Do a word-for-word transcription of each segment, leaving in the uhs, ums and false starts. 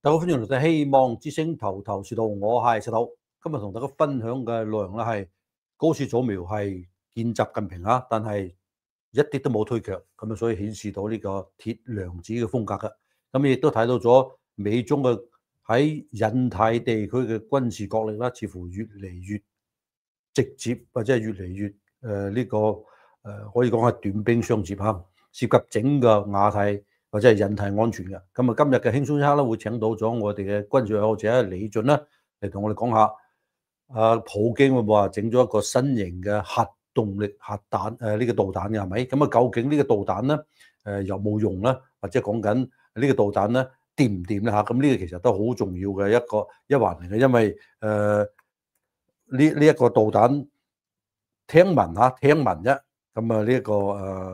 大家歡迎嚟到希望之星頭頭是道，我係石頭。今日同大家分享嘅內容咧係高市早苗係見習近平啊，但係一啲都冇推卻，咁啊，所以顯示到呢個鐵娘子嘅風格嘅。咁亦都睇到咗美中嘅喺印太地區嘅軍事角力啦，似乎越嚟越直接，或者係越嚟越誒呢、呃這個誒、呃、可以講係短兵相接嚇，涉及整個亞太或者係印太安全嘅。咁啊，今日嘅輕鬆一刻咧，會請到咗我哋嘅軍事愛好者李俊啦，嚟同我哋講下啊，普京會唔會話整咗一個新型嘅核動力核彈誒呢、呃這個導彈嘅係咪？咁啊，究竟呢個導彈咧誒、呃、有冇用咧？或者講緊呢個導彈咧掂唔掂咧嚇？咁呢個其實都好重要嘅一個一環嚟嘅，因為誒。呃呢呢一個導彈聽聞嚇，聽聞啫。咁啊呢一個誒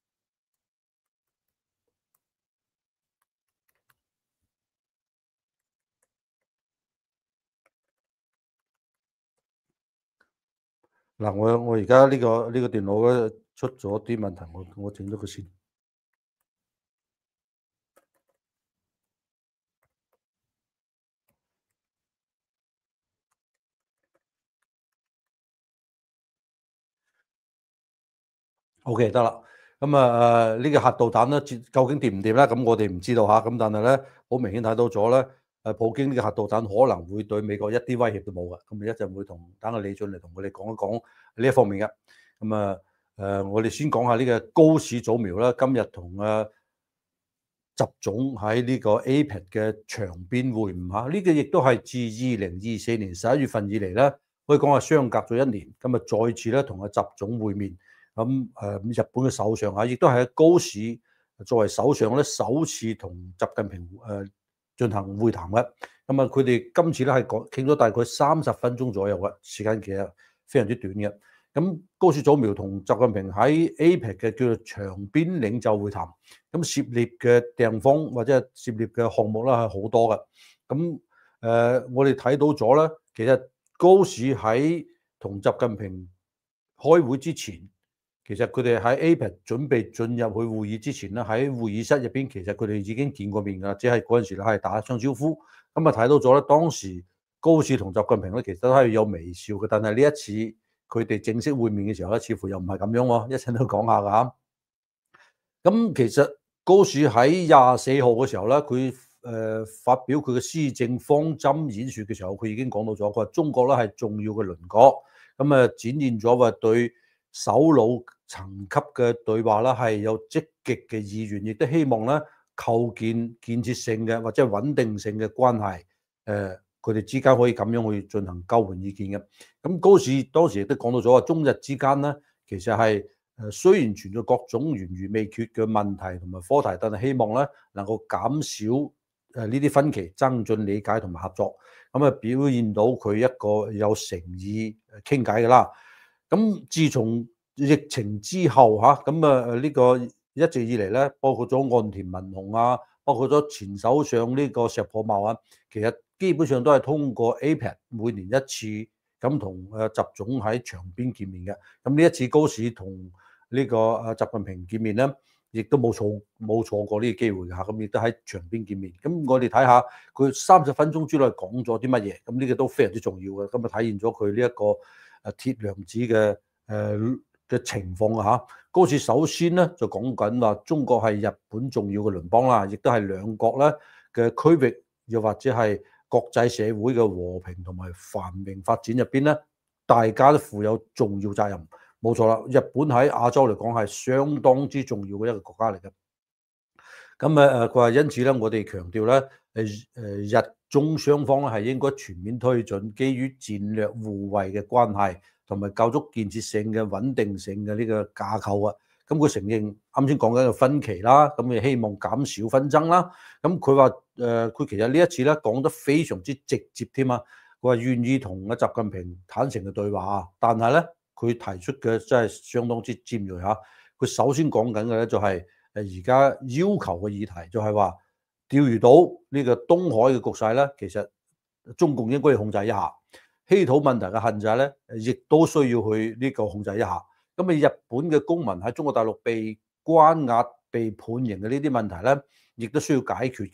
嗱，我我而家呢個呢個電腦咧出咗啲問題，我我整咗佢先。O.K. 得啦。咁啊誒呢個核導彈咧，究竟掂唔掂咧？咁我哋唔知道嚇。咁但係咧，好明顯睇到咗咧，誒普京呢個核導彈可能會對美國一啲威脅都冇嘅。咁啊一陣會同等阿李俊嚟同我哋講一講呢一方面嘅。咁啊誒，我哋先講下呢個高市早苗啦。今日同啊習總喺呢個 A P E C 嘅場邊會晤嚇，呢個亦都係自二零二四年十一月份以嚟咧，可以講係相隔咗一年，咁啊再次咧同阿習總會面。咁誒日本嘅首相嚇，亦都係高市作為首相咧，首次同習近平誒進行會談嘅。咁啊，佢哋今次咧係講傾咗大概三十分鐘左右嘅時間，其實非常之短嘅。咁高市早苗同習近平喺 A P E C 嘅叫做場邊領袖會談，咁涉獵嘅地方或者係涉獵嘅項目啦係好多嘅。咁誒、呃，我哋睇到咗咧，其實高市喺同習近平開會之前，其實佢哋喺 A P E C 準備進入去會議之前咧，喺會議室入邊，其實佢哋已經見過面㗎，只係嗰陣時咧係打一聲招呼。咁啊睇到咗咧，當時高市同習近平咧其實都係有微笑嘅，但係呢一次佢哋正式會面嘅時候咧，似乎又唔係咁樣喎。一陣都講下㗎。咁其實高市喺廿四號嘅時候咧，佢誒、呃、發表佢嘅施政方針演説嘅時候，佢已經講到咗，佢話中國咧係重要嘅鄰國，咁啊展現咗話對首腦層級嘅對話啦係有積極嘅意願，亦都希望咧構建建設性嘅或者係穩定性嘅關係，誒佢哋之間可以咁樣去進行交換意見嘅。咁高市當時亦都講到咗話，中日之間咧其實係。誒雖然存在各種懸而未決嘅問題同埋課題，但係希望咧能夠減少誒呢啲分歧，增進理解同埋合作，咁啊表現到佢一個有誠意傾偈嘅啦。咁自從疫情之後嚇，咁啊呢個一直以嚟咧，包括咗岸田文雄啊，包括咗前首相呢個石破茂啊，其實基本上都係通過 A P E C 每年一次咁同誒習總喺場邊見面嘅。咁呢一次高市同呢個啊習近平見面咧，亦都冇錯冇錯過呢個機會㗎，咁亦都喺場邊見面。咁我哋睇下佢三十分鐘之內講咗啲乜嘢，咁呢個都非常之重要嘅。咁啊體現咗佢呢一個誒鐵娘子嘅誒嘅情況啊嚇。高市首先咧就講緊話中國係日本重要嘅鄰邦啦，亦都係兩國咧嘅區域，又或者係國際社會嘅和平同埋繁榮發展入邊咧，大家都負有重要責任。冇錯啦，日本喺亞洲嚟講係相當之重要嘅一個國家嚟嘅。咁誒誒，佢話因此咧，我哋強調咧，誒誒日中雙方咧係應該全面推進基於戰略互惠嘅關係，同埋構築建設性嘅穩定性嘅呢個架構啊。咁佢承認啱先講緊嘅分歧啦，咁亦希望減少紛爭啦。咁佢話誒，佢其實呢一次咧講得非常之直接添啊。佢話願意同阿習近平坦誠嘅對話啊，但係咧。佢提出嘅真係相當之尖鋭嚇。佢首先講緊嘅咧就係誒而家要求嘅議題，就係話釣魚島呢個東海嘅局勢咧，其實中共應該要控制一下。稀土問題嘅限制咧，亦都需要去呢個控制一下。咁啊，日本嘅公民喺中國大陸被關押、被判刑嘅呢啲問題咧，亦都需要解決嘅。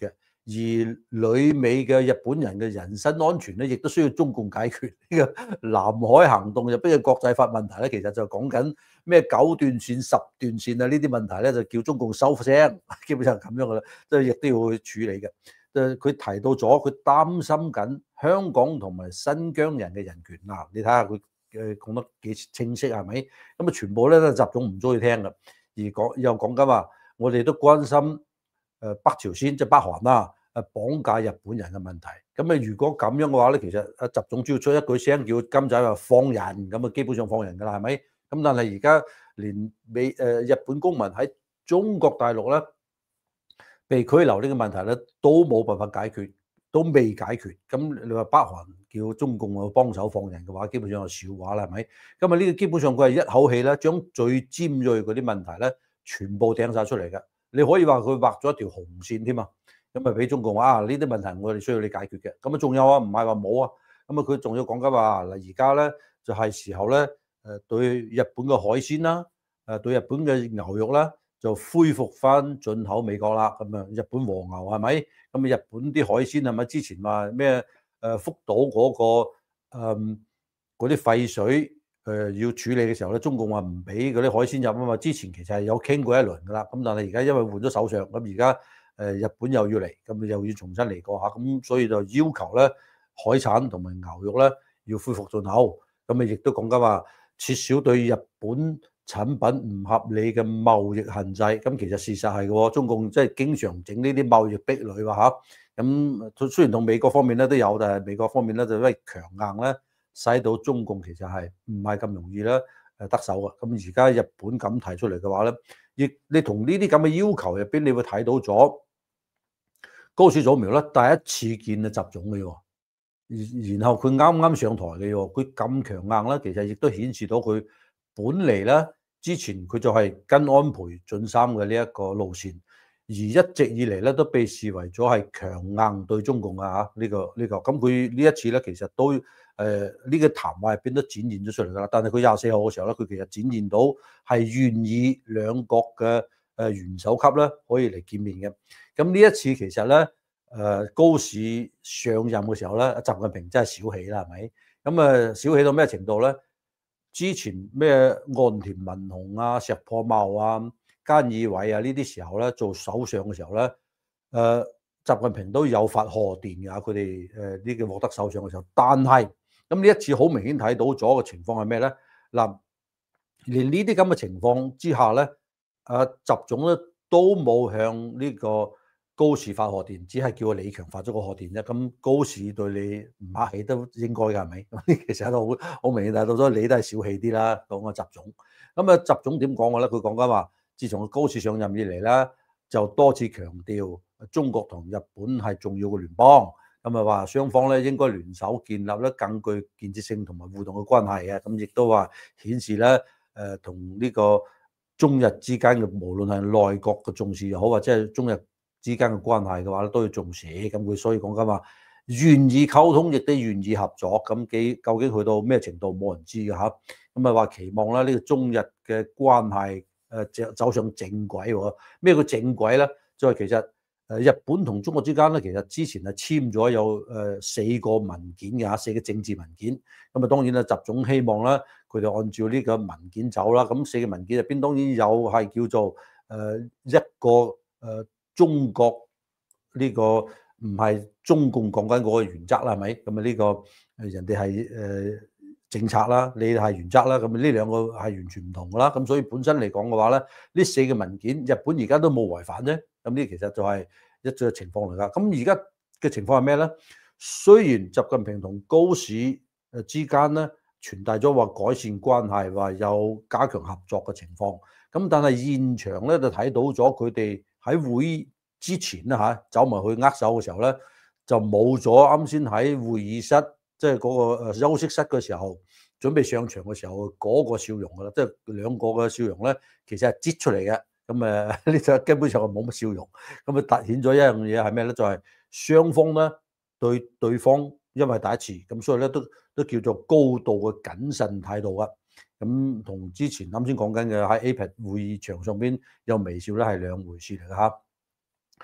而旅美嘅日本人嘅人身安全咧，亦都需要中共解決。呢個南海行動入邊嘅國際法問題咧，其實就講緊咩九段線、十段線啊呢啲問題咧，就叫中共收聲，基本上係咁樣噶啦，即係亦都要去處理嘅。誒，佢提到咗，佢擔心緊香港同埋新疆人嘅人權嗱，你睇下佢誒講得幾清晰係咪？咁啊，全部咧都習總唔中意聽嘅，而講又講緊話，我哋都關心誒北朝鮮即係北韓啦。誒綁架日本人嘅問題，咁啊如果咁樣嘅話咧，其實阿習總只要出一句聲叫金仔話放人，咁啊基本上放人㗎啦，係咪？咁但係而家連美誒、呃、日本公民喺中國大陸咧被拘留呢個問題咧，都冇辦法解決，都未解決。咁你話北韓叫中共去幫手放人嘅話，基本上係笑話啦，係咪？咁啊呢個基本上佢係一口氣咧，將最尖鋭嗰啲問題咧，全部掟晒出嚟嘅。你可以話佢畫咗一條紅線添啊！咁咪俾中共話啊，呢啲問題我哋需要你解決嘅。咁啊仲有啊，唔係話冇啊。咁啊佢仲要講緊話嗱，而家咧就係時候咧誒對日本嘅海鮮啦，誒對日本嘅牛肉啦，就恢復翻進口美國啦。咁啊日本和牛係咪？咁啊日本啲海鮮係咪之前話咩誒福島嗰個誒嗰啲廢水誒要處理嘅時候咧，中共話唔俾嗰啲海鮮入啊嘛。之前其實係有傾過一輪㗎啦。咁但係而家因為換咗首相，咁而家誒日本又要嚟，咁又要重新嚟過嚇，咁所以就要求咧海產同埋牛肉咧要恢復進口，咁啊亦都講緊話撤銷對日本產品唔合理嘅貿易限制，咁其實事實係嘅喎，中共即係經常整呢啲貿易壁壘喎嚇，咁雖然同美國方面咧都有，但係美國方面咧就因為強硬咧，使到中共其實係唔係咁容易咧誒得手嘅，咁而家日本咁提出嚟嘅話咧，亦你同呢啲咁嘅要求入邊，你會睇到咗。高市早苗咧第一次見啊習總嘅喎，然後佢啱啱上台嘅喎，佢咁強硬咧，其實亦都顯示到佢本嚟咧之前佢就係跟安倍晉三嘅呢一個路線，而一直以嚟咧都被視為咗係強硬對中共啊嚇呢個呢個，咁佢呢一次咧其實都誒呢、呃這個談話入邊都展現咗出嚟㗎啦，但係佢廿四號嘅時候咧，佢其實展現到係願意兩國嘅誒元首級咧可以嚟見面嘅。咁呢一次其實咧，誒高市上任嘅時候咧，習近平真係小氣啦，係咪？咁啊小氣到咩程度咧？之前咩岸田文雄啊、石破茂啊、菅義偉啊呢啲時候咧做首相嘅時候咧，誒習近平都有發賀電㗎，佢哋誒呢個獲得首相嘅時候，但係咁呢一次好明顯睇到咗嘅情況係咩咧？嗱，連呢啲咁嘅情況之下咧，誒習總咧都冇向呢個高市發賀電，只係叫李強發咗個賀電啫。咁高市對你唔客氣都應該㗎，係咪？其實都好好明顯睇到咗，你都係小氣啲啦。講個習總，咁啊習總點講嘅咧？佢講緊話，自從高市上任以嚟咧，就多次強調中國同日本係重要嘅聯邦，咁啊話雙方咧應該聯手建立咧更具建設性同埋互動嘅關係嘅。咁亦都話顯示咧誒同呢個中日之間嘅無論係內閣嘅重視又好，或者係中日之間嘅關係嘅話咧，都要重視。咁佢所以講緊話願意溝通，亦都願意合作。咁幾究竟去到咩程度，冇人知嘅嚇。咁啊話期望咧呢個中日嘅關係誒走走上正軌喎。咩叫正軌咧？就係其實誒日本同中國之間咧，其實之前係簽咗有誒四個文件嘅嚇，四個政治文件。咁啊當然啦，習總希望咧佢哋按照呢個文件走啦。咁四個文件入邊當然有係叫做誒一個誒。中國呢個唔係中共講緊嗰個原則啦，係咪？咁啊呢個人哋係誒政策啦，你係原則啦，咁呢兩個係完全唔同噶啦。咁所以本身嚟講嘅話咧，呢四個文件日本而家都冇違反啫。咁呢其實就係一種情況嚟㗎。咁而家嘅情況係咩咧？雖然習近平同高市誒之間咧傳遞咗話改善關係，話有加強合作嘅情況，咁但係現場咧就睇到咗佢哋喺會之前咧嚇走埋去握手嘅時候咧，就冇咗啱先喺會議室，即係嗰個誒休息室嘅時候，準備上場嘅時候嗰個笑容㗎啦，即係兩個嘅笑容咧，其實係擠出嚟嘅。咁誒呢就基本上係冇乜笑容。咁啊突顯咗一樣嘢係咩咧？就係雙方咧對對方因為第一次，咁所以咧都都叫做高度嘅謹慎態度啊。咁同之前啱先講緊嘅喺 A P E C 會議場上邊有微笑咧係兩回事嚟嘅嚇。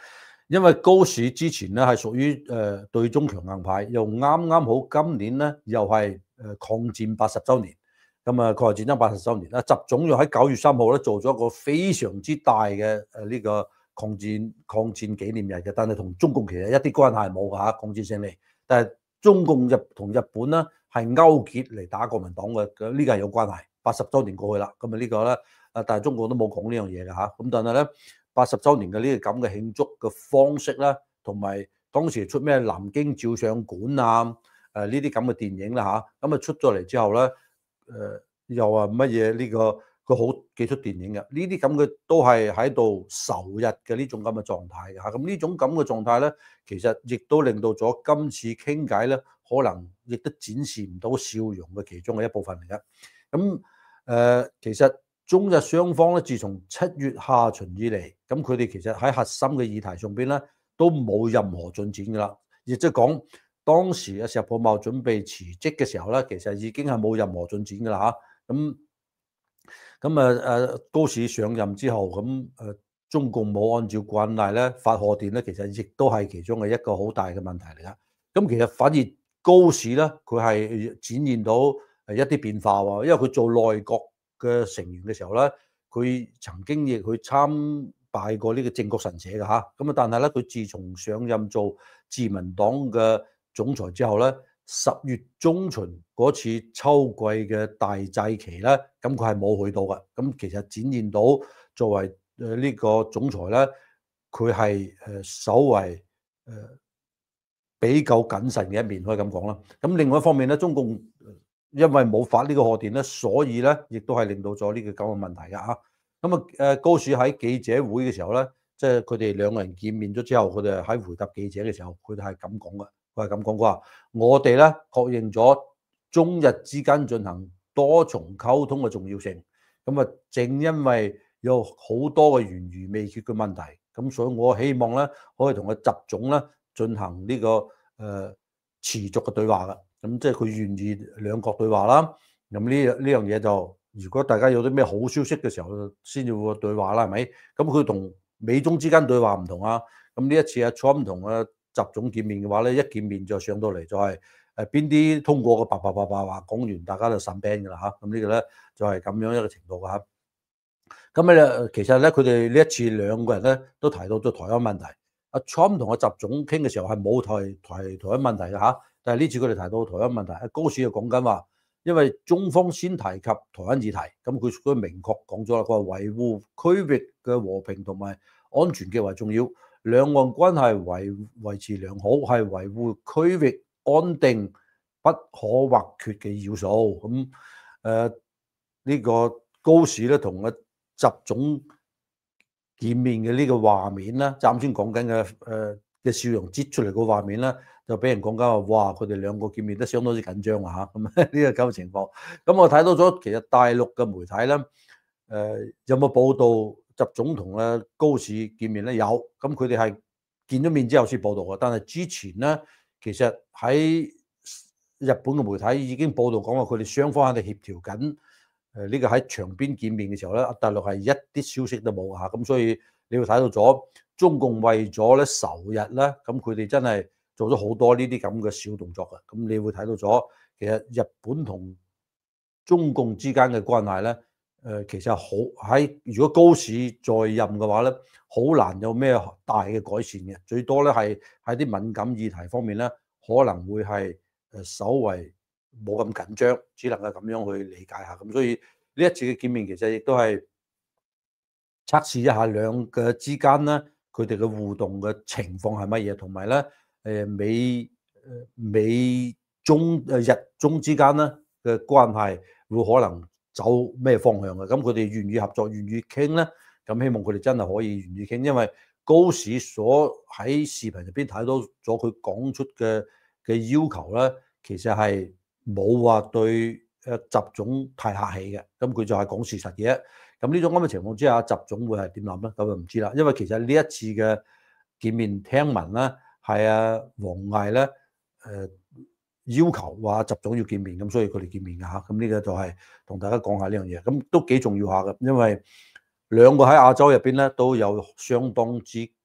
因為高市之前咧係屬於誒對中強硬派，又啱啱好今年咧又係誒抗戰八十週年，咁啊抗日戰爭八十週年啦，習總又喺九月三號咧做咗一個非常之大嘅誒呢個抗戰抗戰紀念日嘅，但係同中共其實一啲關係冇㗎嚇，抗戰勝利，但係中共日同日本咧係勾結嚟打國民黨嘅，呢個係有關係。八十週年過去啦，咁啊呢個咧啊，但係中國都冇講呢樣嘢㗎嚇，咁但係咧。八十週年嘅呢個咁嘅慶祝嘅方式啦，同埋當時出咩南京照相館啊，誒呢啲咁嘅電影啦嚇，咁啊出咗嚟之後咧，誒、呃、又話乜嘢呢個佢好幾出電影嘅，呢啲咁嘅都係喺度仇日嘅呢種咁嘅狀態嘅嚇，咁呢種咁嘅狀態咧，其實亦都令到咗今次傾偈咧，可能亦都展示唔到笑容嘅其中嘅一部分嚟嘅，咁誒、呃、其實。中日雙方咧，自從七月下旬以嚟，咁佢哋其實喺核心嘅議題上邊咧，都冇任何進展㗎啦。亦即係講，當時嘅石破茂準備辭職嘅時候咧，其實已經係冇任何進展㗎啦嚇。咁咁啊誒高市上任之後，咁誒中共冇按照慣例咧發賀電咧，其實亦都係其中嘅一個好大嘅問題嚟㗎。咁其實反而高市咧，佢係展現到誒一啲變化喎，因為佢做內閣嘅成員嘅時候咧，佢曾經亦去參拜過呢個正覺神社嘅嚇，咁啊但係咧佢自從上任做自民黨嘅總裁之後咧，十月中旬嗰次秋季嘅大祭旗咧，咁佢係冇去到嘅，咁其實展現到作為誒呢個總裁咧，佢係誒稍為誒比較謹慎嘅一面，可以咁講啦。咁另外一方面咧，中共因為冇發呢個賀電咧，所以咧亦都係令到咗呢個咁嘅問題㗎嚇。咁啊誒高市喺記者會嘅時候咧，即係佢哋兩個人見面咗之後，佢哋喺回答記者嘅時候，佢哋係咁講嘅，佢係咁講，佢話我哋咧確認咗中日之間進行多重溝通嘅重要性。咁啊，正因為有好多嘅懸而未決嘅問題，咁所以我希望咧可以同個習總咧進行呢個誒持續嘅對話㗎。咁即係佢願意兩國對話啦。咁呢呢樣嘢就，如果大家有啲咩好消息嘅時候，先至會對話啦，係咪？咁佢同美中之間對話唔同啊。咁呢一次阿 Trump 同阿習總見面嘅話咧，一見面就上到嚟就係誒邊啲通過嘅白白白白話講完，大家就散 band 㗎啦嚇。咁呢個咧就係咁樣一個程度㗎嚇。咁咧其實咧佢哋呢一次兩個人咧都提到咗台灣問題。阿 Trump 同阿習總傾嘅時候係冇提提台灣問題嘅嚇。但係呢次佢哋提到台灣問題，阿高市就講緊話，因為中方先提及台灣議題，咁佢佢明確講咗啦，佢話維護區域嘅和平同埋安全極為重要，兩岸關係維維持良好係維護區域安定不可或缺嘅要素。咁誒呢個高市咧同阿習總見面嘅呢個畫面咧，啱先講緊嘅誒嘅笑容擠出嚟個畫面咧。就俾人講緊話，哇！佢哋兩個見面都相當之緊張啊嚇，咁呢個咁嘅情況。咁我睇到咗，其實大陸嘅媒體咧，誒、呃、有冇報道習總同阿高市見面咧？有，咁佢哋係見咗面之後先報道嘅。但係之前咧，其實喺日本嘅媒體已經報道講話，佢哋雙方喺度協調緊，誒、這、呢個喺場邊見面嘅時候咧，大陸係一啲消息都冇嚇。咁所以你會睇到咗中共為咗咧仇日咧，咁佢哋真係做咗好多呢啲咁嘅小動作嘅，咁你會睇到咗，其實日本同中共之間嘅關係咧，誒其實好喺如果高市在任嘅話咧，好難有咩大嘅改善嘅，最多咧係喺啲敏感議題方面咧，可能會係誒稍為冇咁緊張，只能夠咁樣去理解下。咁所以呢一次嘅見面其實亦都係測試一下兩個之間咧，佢哋嘅互動嘅情況係乜嘢，同埋咧。誒美誒美中誒日中之間咧嘅關係會可能走咩方向嘅？咁佢哋願意合作，願意傾咧，咁希望佢哋真係可以願意傾，因為高市所喺視頻入邊睇到咗佢講出嘅嘅要求咧，其實係冇話對誒習總太客氣嘅，咁佢就係講事實嘅。咁呢種咁嘅情況之下，習總會係點諗咧？咁就唔知啦，因為其實呢一次嘅見面聽聞咧。係啊，王毅咧誒要求話習總要見面，咁所以佢哋見面㗎嚇。咁呢個就係同大家講下呢樣嘢，咁都幾重要下嘅，因為兩個喺亞洲入邊咧都有相當之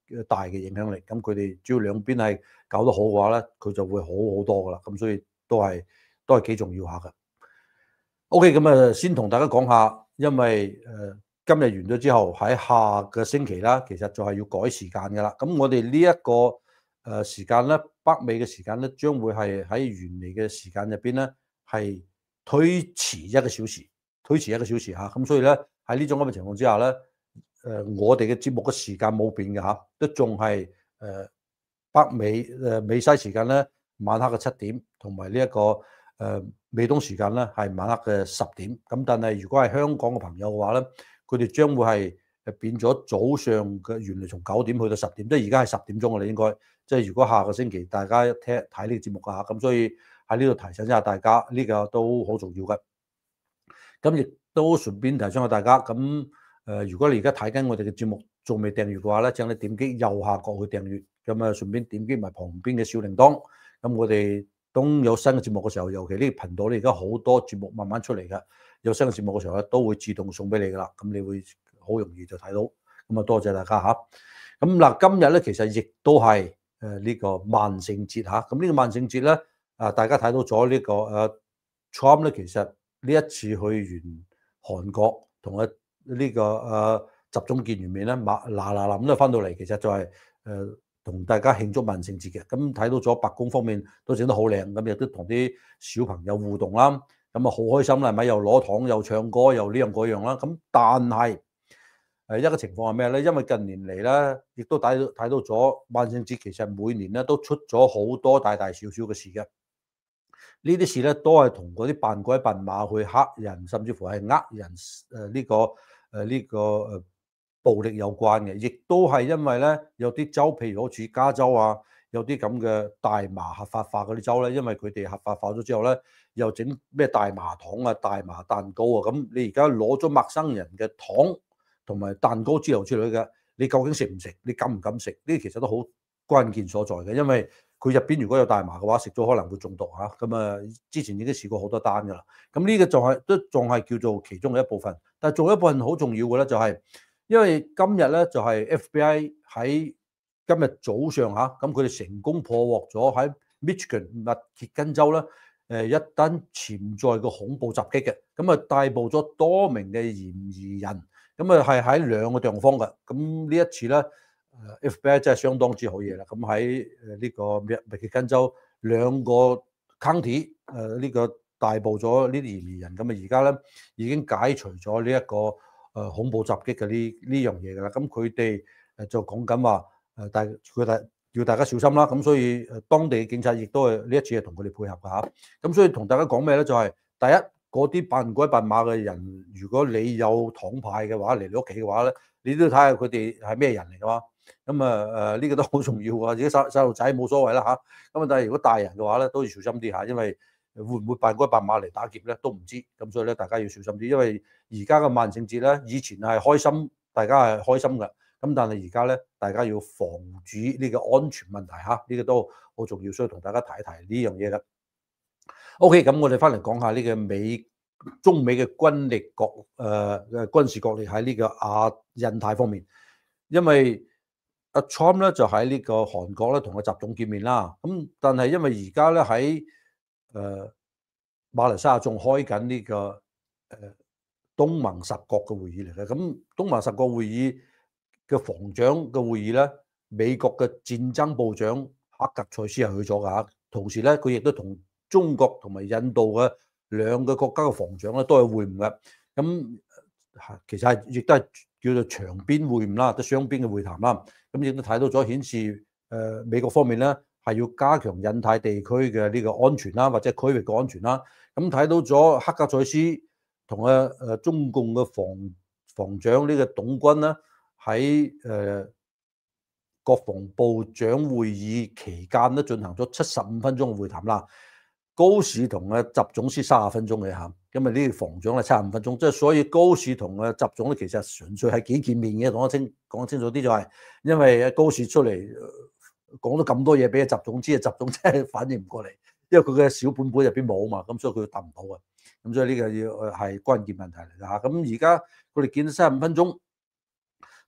大嘅影響力。咁佢哋只要兩邊係搞得好嘅話咧，佢就會好好多噶啦。咁所以都係都係幾重要下㗎。OK，咁啊，先同大家講下，因為誒、呃、今日完咗之後，喺下個星期啦，其實就係要改時間㗎啦。咁我哋呢一個誒、呃、時間咧，北美嘅時間咧，將會係喺原嚟嘅時間入邊咧，係推遲一個小時，推遲一個小時嚇。咁所以咧，喺呢種咁嘅情況之下咧，誒、呃、我哋嘅節目嘅時間冇變嘅嚇，都仲係誒北美誒、呃、美西時間咧，晚黑嘅七點，同埋呢一個誒、呃、美東時間咧係晚黑嘅十點。咁但係如果係香港嘅朋友嘅話咧，佢哋將會係誒變咗早上嘅，原來從九點去到十點，即係而家係十點鐘，我哋應該即係如果下個星期大家聽睇呢個節目啊，咁所以喺呢度提醒一下大家，呢、這個都好重要嘅。咁亦都順便提醒下大家，咁誒、呃、如果你而家睇緊我哋嘅節目仲未訂閱嘅話咧，請你點擊右下角去訂閱，咁啊順便點擊埋旁邊嘅小鈴鐺。咁我哋當有新嘅節目嘅時候，尤其呢個頻道咧，而家好多節目慢慢出嚟嘅，有新嘅節目嘅時候咧，都會自動送俾你噶啦。咁你會好容易就睇到。咁啊，多謝大家嚇。咁嗱，今日咧其實亦都係誒呢個萬聖節嚇。咁呢個萬聖節咧，啊大家睇到咗呢個誒 Trump 咧，其實呢一次去完韓國同啊呢個誒習總見完面咧，馬嗱嗱臨都翻到嚟，其實就係誒同大家慶祝萬聖節嘅。咁睇到咗白宮方面都整得好靚，咁亦都同啲小朋友互動啦，咁啊好開心啦，係咪？又攞糖又唱歌又呢樣嗰樣啦。咁但係誒一個情況係咩咧？因為近年嚟咧，亦都睇到睇到咗萬聖節其實每年咧都出咗好多大大小小嘅事嘅。呢啲事咧都係同嗰啲扮鬼扮馬去嚇人，甚至乎係呃人誒呢個誒呢個誒暴力有關嘅，亦都係因為咧有啲州，譬如好似加州啊，有啲咁嘅大麻合法化嗰啲州咧，因為佢哋合法化咗之後咧，又整咩大麻糖啊、大麻蛋糕啊，咁你而家攞咗陌生人嘅糖同埋蛋糕之類之類嘅，你究竟食唔食？你敢唔敢食？呢啲其實都好關鍵所在嘅，因為佢入邊如果有大麻嘅話，食咗可能會中毒嚇。咁啊，之前已經試過好多單㗎啦。咁呢個就係都仲係叫做其中嘅一部分。但係仲有一部分好重要嘅咧，就係因為今日咧就係 F B I 喺今日早上嚇，咁佢哋成功破獲咗喺 Michigan 密歇根州咧誒一單潛在嘅恐怖襲擊嘅，咁啊逮捕咗多名嘅嫌疑人，咁啊係喺兩個地方嘅。咁呢一次咧。F B I 真係相當之好嘢啦！咁喺誒呢個密密歇根州兩個 county 誒呢個逮捕咗呢啲嫌疑人，咁啊而家咧已經解除咗呢一個誒恐怖襲擊嘅呢呢樣嘢㗎啦。咁佢哋誒就講緊話誒大佢大叫大家小心啦。咁所以誒當地嘅警察亦都係呢一次係同佢哋配合㗎嚇。咁所以同大家講咩咧？就係第一嗰啲扮鬼扮馬嘅人，如果你有糖派嘅話嚟你屋企嘅話咧，你都要睇下佢哋係咩人嚟㗎嘛。咁啊誒呢個都好重要啊！自己細細路仔冇所謂啦嚇，咁啊但係如果大人嘅話咧，都要小心啲嚇，因為會唔會扮鬼扮馬嚟打劫咧都唔知，咁所以咧大家要小心啲，因為而家嘅萬聖節咧，以前係開心，大家係開心㗎，咁但係而家咧大家要防止呢個安全問題嚇，呢個都好重要，所以同大家提一提呢樣嘢㗎。OK，咁我哋翻嚟講下呢個美中美嘅軍力國誒誒軍事角力喺呢個亞印太方面，因為阿 Trump 咧就喺呢個韓國咧同阿習總見面啦，咁但係因為而家咧喺誒馬來西亞仲開緊呢個誒東盟十國嘅會議嚟嘅，咁東盟十國會議嘅防長嘅會議咧，美國嘅戰爭部長克格塞斯係去咗㗎，同時咧佢亦都同中國同埋印度嘅兩個國家嘅防長咧都係會晤嘅，咁其實係亦都係叫做場邊會晤啦，都雙邊嘅會談啦。咁亦都睇到咗顯示，誒美國方面咧係要加強印太地區嘅呢個安全啦，或者區域嘅安全啦。咁睇到咗克格塞斯同啊誒中共嘅防防長呢個董軍啦，喺誒國防部長會議期間咧進行咗七十五分鐘嘅會談啦。高市同啊習總先三十分鐘嘅嚇，咁啊呢個防長咧七十五分鐘，即係所以高市同啊習總咧其實純粹係幾見面嘅，講得清講得清楚啲就係，因為高市出嚟講咗咁多嘢俾啊習總知，啊習總真係反應唔過嚟，因為佢嘅小本本入邊冇啊嘛，咁所以佢答唔到啊，咁所以呢個要係關鍵問題嚟㗎嚇。咁而家佢哋見到三十五分鐘，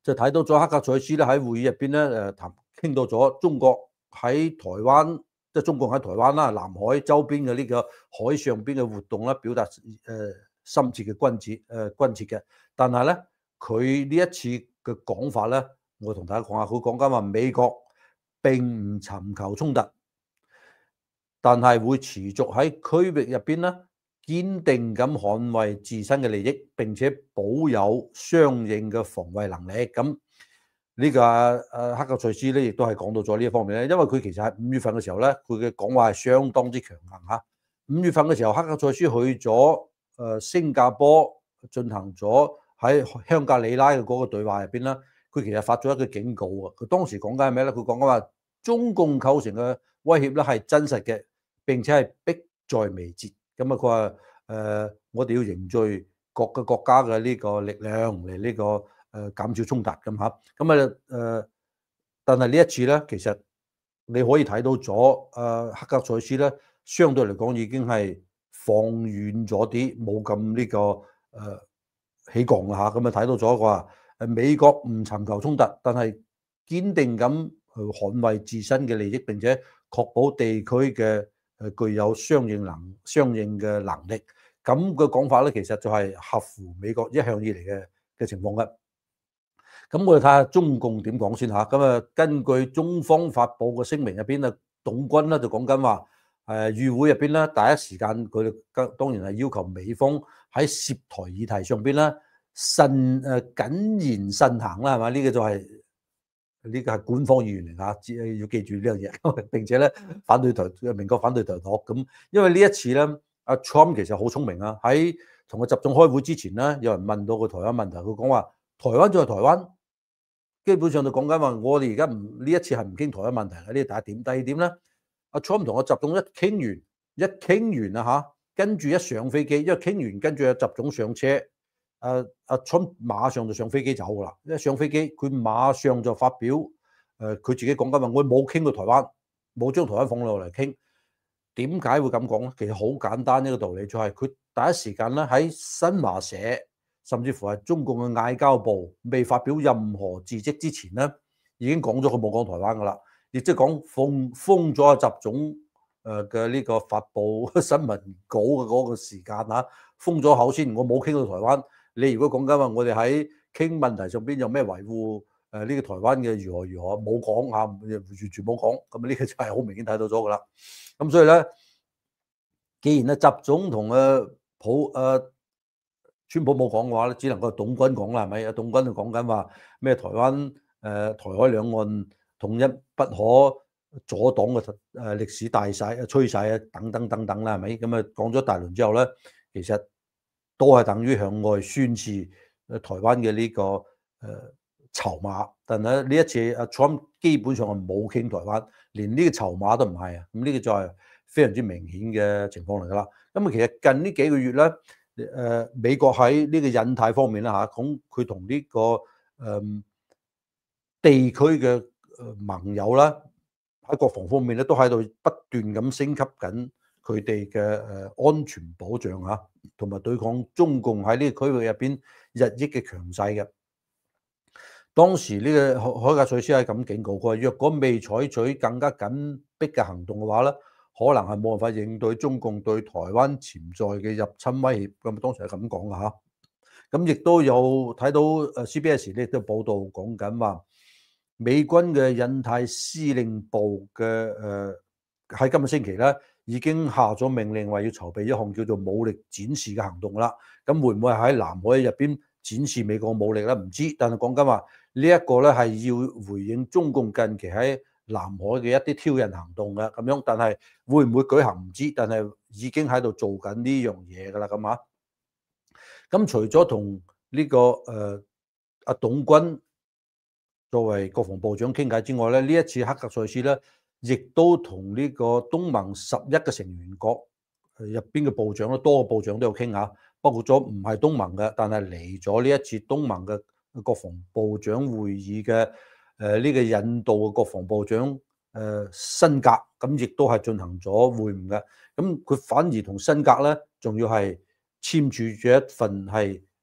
就睇到咗黑格賽斯咧喺會議入邊咧誒談傾到咗中國喺台灣，即係中共喺台灣啦、南海周邊嘅呢個海上邊嘅活動咧，表達誒、呃、深切嘅關切誒關切嘅。但係咧，佢呢一次嘅講法咧，我同大家講下，佢講緊話美國並唔尋求衝突，但係會持續喺區域入邊咧，堅定咁捍衛自身嘅利益，並且保有相應嘅防衛能力。咁呢個誒黑格賽斯咧，亦都係講到咗呢一方面咧。因為佢其實喺五月份嘅時候咧，佢嘅講話係相當之強硬嚇。五月份嘅時候，黑格賽斯去咗誒新加坡，進行咗喺香格里拉嘅嗰個對話入邊啦。佢其實發咗一個警告啊。佢當時講緊係咩咧？佢講緊話中共構成嘅威脅咧係真實嘅，並且係迫在眉睫。咁啊，佢話誒，我哋要凝聚各個國家嘅呢個力量嚟呢個誒減少衝突咁嚇。咁啊誒，但係呢一次咧，其實你可以睇到咗誒黑格賽斯咧，相對嚟講已經係放軟咗啲，冇咁呢個誒、呃、起降啦嚇。咁啊睇到咗話誒美國唔尋求衝突，但係堅定咁去捍衛自身嘅利益，並且確保地區嘅誒具有相應能相應嘅能力。咁嘅講法咧，其實就係合乎美國一向以嚟嘅嘅情況嘅。咁我哋睇下中共點講先嚇。咁啊，根據中方發布嘅聲明入邊啊，董軍咧就講緊話誒與會入邊咧，第一時間佢哋當然係要求美方喺涉台議題上邊咧慎誒謹言慎行啦，係嘛？呢個就係呢個係官方語言嚟嚇，要記住呢樣嘢。並且咧反對台明確反對台獨咁，因為呢一次咧，阿 Trump 其實好聰明啊。喺同佢習總開會之前咧，有人問到個台灣問題，佢講話台灣就係台灣。基本上就講緊話，我哋而家唔呢一次係唔傾台灣問題嘅，呢個第一點。第二點咧，阿 Trump 同阿習總一傾完，一傾完啊嚇，跟住一上飛機，因為傾完跟住阿習總上車，誒阿 Trump 馬上就上飛機走㗎啦。一上飛機，佢馬上就發表誒，佢、呃、自己講緊話，我冇傾過台灣，冇將台灣放落嚟傾。點解會咁講咧？其實好簡單一個道理，就係佢第一時間咧喺新華社，甚至乎係中共嘅外交部未發表任何字跡之前咧，已經講咗佢冇講台灣噶啦，亦即係講封封咗阿習總誒嘅呢個發布新聞稿嘅嗰個時間嚇，封咗口先。我冇傾到台灣。你如果講緊話，我哋喺傾問題上邊有咩維護誒呢個台灣嘅如何如何，冇講嚇，完全冇講。咁呢個就係好明顯睇到咗噶啦。咁所以咧，既然咧習總同誒普誒川普冇講嘅話咧，只能夠董軍講啦，係咪？阿董軍就講緊話咩台灣誒、呃、台海兩岸統一不可阻擋嘅誒歷史大勢、趨勢啊等等等等啦，係咪？咁啊講咗大輪之後咧，其實都係等於向外宣示誒台灣嘅呢個誒籌碼。但係呢一次阿 Trump 基本上係冇傾台灣，連呢個籌碼都唔係啊。咁呢個就係非常之明顯嘅情況嚟㗎啦。咁啊，其實近呢幾個月咧。誒、呃、美國喺呢個印太方面啦嚇，咁佢同呢個誒、呃、地區嘅盟友啦，喺國防方面咧都喺度不斷咁升級緊佢哋嘅誒安全保障嚇，同埋對抗中共喺呢個區域入邊日益嘅強勢嘅。當時呢個海格賽斯係咁警告過，若果未採取更加緊迫嘅行動嘅話咧，可能係冇辦法應對中共對台灣潛在嘅入侵威脅。咁當時係咁講嘅嚇。咁亦都有睇到誒 C B S 咧都報道講緊話，美軍嘅印太司令部嘅誒喺今個星期咧已經下咗命令，話要籌備一項叫做武力展示嘅行動啦。咁會唔會喺南海入邊展示美國武力咧？唔知，但係講緊話呢一個咧係要回應中共近期喺南海嘅一啲挑釁行動嘅咁樣，但係會唔會舉行唔知，但係已經喺度做緊呢樣嘢㗎啦咁啊。咁除咗同呢個誒阿董軍作為國防部長傾偈之外咧，呢一次黑格賽斯咧，亦都同呢個東盟十一個成員國入邊嘅部長咧，多個部長都有傾下，包括咗唔係東盟嘅，但係嚟咗呢一次東盟嘅國防部長會議嘅。誒呢個印度嘅國防部長誒辛格，咁亦都係進行咗會晤嘅。咁佢反而同辛格咧，仲要係簽署咗一份係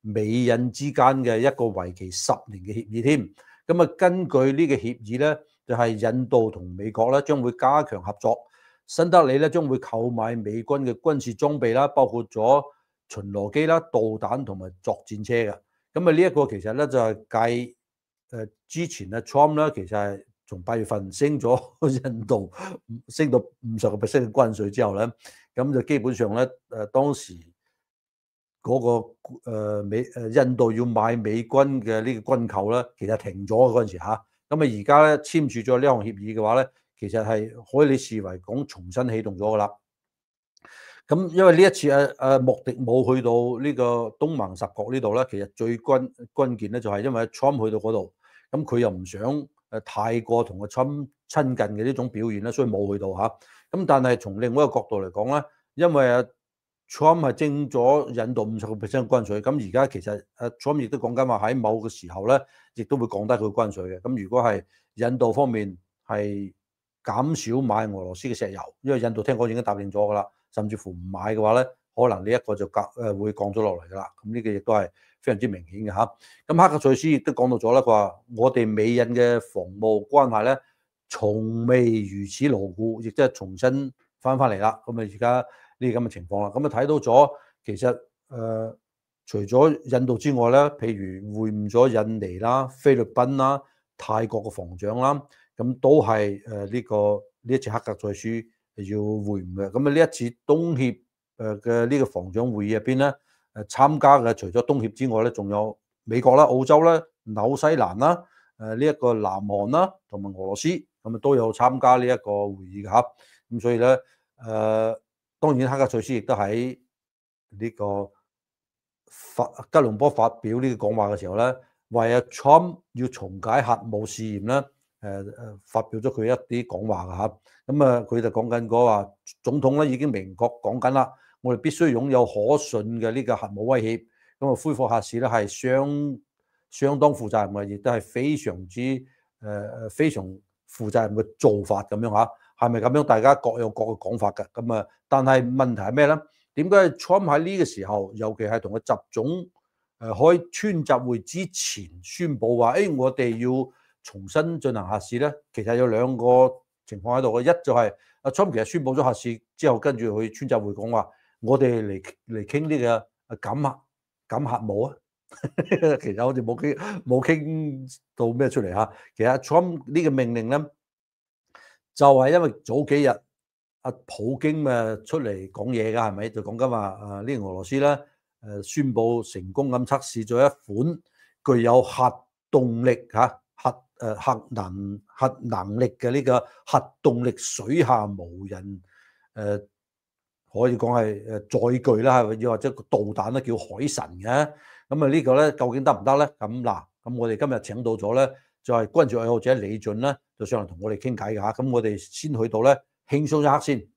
美印之間嘅一個為期十年嘅協議添。咁啊，根據呢個協議咧，就係、是、印度同美國咧將會加強合作，新德里咧將會購買美軍嘅軍事裝備啦，包括咗巡邏機啦、導彈同埋作戰車嘅。咁啊，呢一個其實咧就係繼誒之前啊 Trump 咧，其實係從八月份升咗印度升到五十個 percent 嘅關稅之後咧，咁就基本上咧誒當時嗰、那個、呃、美誒印度要買美軍嘅呢個軍購咧，其實停咗嗰陣時嚇。咁啊而家咧簽署咗呢項協議嘅話咧，其實係可以你視為講重新啟動咗噶啦。咁因為呢一次誒誒莫迪冇去到呢個東盟十國呢度咧，其實最關關鍵咧就係因為 Trump 去到嗰度，咁佢又唔想誒太過同個 Trump 親近嘅呢種表現咧，所以冇去到嚇。咁但係從另外一個角度嚟講咧，因為啊 Trump 係徵咗印度五十個 percent 關稅，咁而家其實誒 Trump 亦都講緊話喺某個時候咧，亦都會降低佢關稅嘅。咁如果係印度方面係減少買俄羅斯嘅石油，因為印度聽講已經答應咗㗎啦，甚至乎唔買嘅話咧，可能呢一個就降誒會降咗落嚟㗎啦。咁呢個亦都係非常之明顯嘅嚇。咁克格瑞斯亦都講到咗啦，佢話我哋美印嘅防務關係咧，從未如此牢固，亦即係重新翻翻嚟啦。咁啊而家呢啲咁嘅情況啦，咁啊睇到咗其實誒、呃、除咗印度之外咧，譬如會晤咗印尼啦、菲律賓啦、泰國嘅防長啦，咁都係誒呢個呢一次克格瑞斯要會晤嘅。咁啊呢一次東協誒嘅呢個防長會議入邊咧，誒參加嘅除咗東協之外咧，仲有美國啦、澳洲啦、紐西蘭啦、誒呢一個南韓啦同埋俄羅斯，咁啊都有參加呢一個會議嘅嚇。咁所以咧誒。呃當然，克格瑞斯亦都喺呢個發吉隆坡發表呢個講話嘅時候咧，為阿 Trump 要重啟核武試驗咧，誒、呃、誒發表咗佢一啲講話嘅嚇。咁啊，佢就講緊嗰話，總統咧已經明確講緊啦，我哋必須擁有可信嘅呢個核武威脅。咁啊，恢復核試咧係相相當負責任嘅，亦都係非常之誒誒、呃、非常負責任嘅做法咁樣嚇。係咪咁樣？大家各有各嘅講法嘅，咁啊，但係問題係咩咧？點解 Trump 喺呢個時候，尤其係同個習總誒開川習會之前宣佈話，誒、哎、我哋要重新進行核試咧？其實有兩個情況喺度嘅，一就係阿 Trump 其實宣佈咗核試之後，跟住去川習會講話，我哋嚟嚟傾呢個減核減核武啊。其實好似冇傾冇傾到咩出嚟嚇。其實 Trump 呢個命令咧。就係因為早幾日阿普京咪出嚟講嘢㗎，係咪？就講緊話啊，呢個俄羅斯咧誒宣布成功咁測試咗一款具有核動力嚇核誒核能核能力嘅呢個核動力水下無人誒，可以講係誒載具啦，係咪？又或者個導彈咧叫海神嘅。咁啊呢個咧究竟得唔得咧？咁嗱，咁我哋今日請到咗咧。就係軍事愛好者李俊咧，就上嚟同我哋傾偈㗎嚇。咁我哋先去到咧輕鬆一刻先。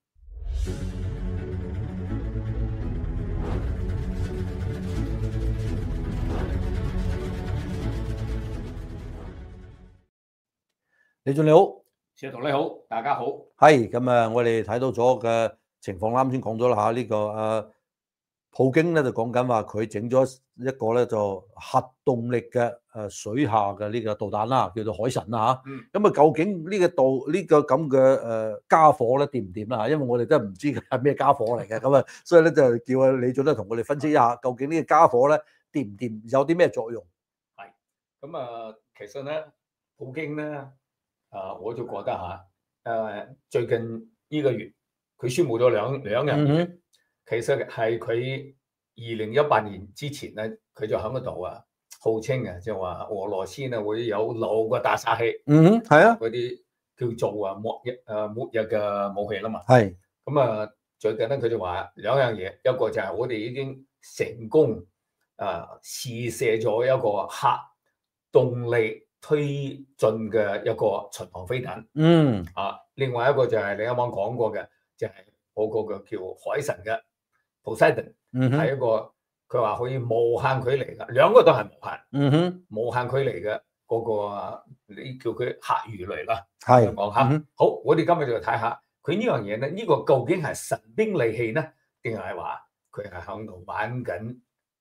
李俊你好， 謝導你好，大家好。 係咁啊！我哋睇到咗嘅情況，啱先講咗啦嚇。呢個誒普京咧就講緊話，佢整咗一個咧就核動力嘅誒水下嘅呢個導彈啦，叫做海神啦嚇。咁啊，究竟呢個導呢個咁嘅誒家伙咧掂唔掂啦嚇？因為我哋都係唔知佢係咩家伙嚟嘅，咁啊，所以咧就叫阿李俊咧同我哋分析一下，究竟呢個家伙咧掂唔掂，有啲咩作用？ 係咁啊，其實咧，普京咧啊，我就覺得嚇誒最近呢個月佢宣布咗兩兩樣嘢。嗯其實係佢二零一八年之前咧，佢就喺嗰度啊，號稱啊，就話俄羅斯咧會有六個大殺器， 嗯，係啊， 嗰啲叫做啊末日誒末日嘅武器啦嘛。 係咁啊，最近咧佢就話兩樣嘢，一個就係我哋已經成功啊試射咗一個核動力推進嘅一個巡航飛彈。嗯啊，另外一個就係你啱啱講過嘅，就係嗰個嘅叫海神嘅。Poseidon 係一個佢話可以無限距離嘅，兩個都係無限，嗯哼，無限距離嘅嗰個你叫佢核魚雷啦，係講吓。好，我哋今日就睇下佢呢樣嘢咧，呢個究竟係神兵利器咧，定係話佢係響度玩緊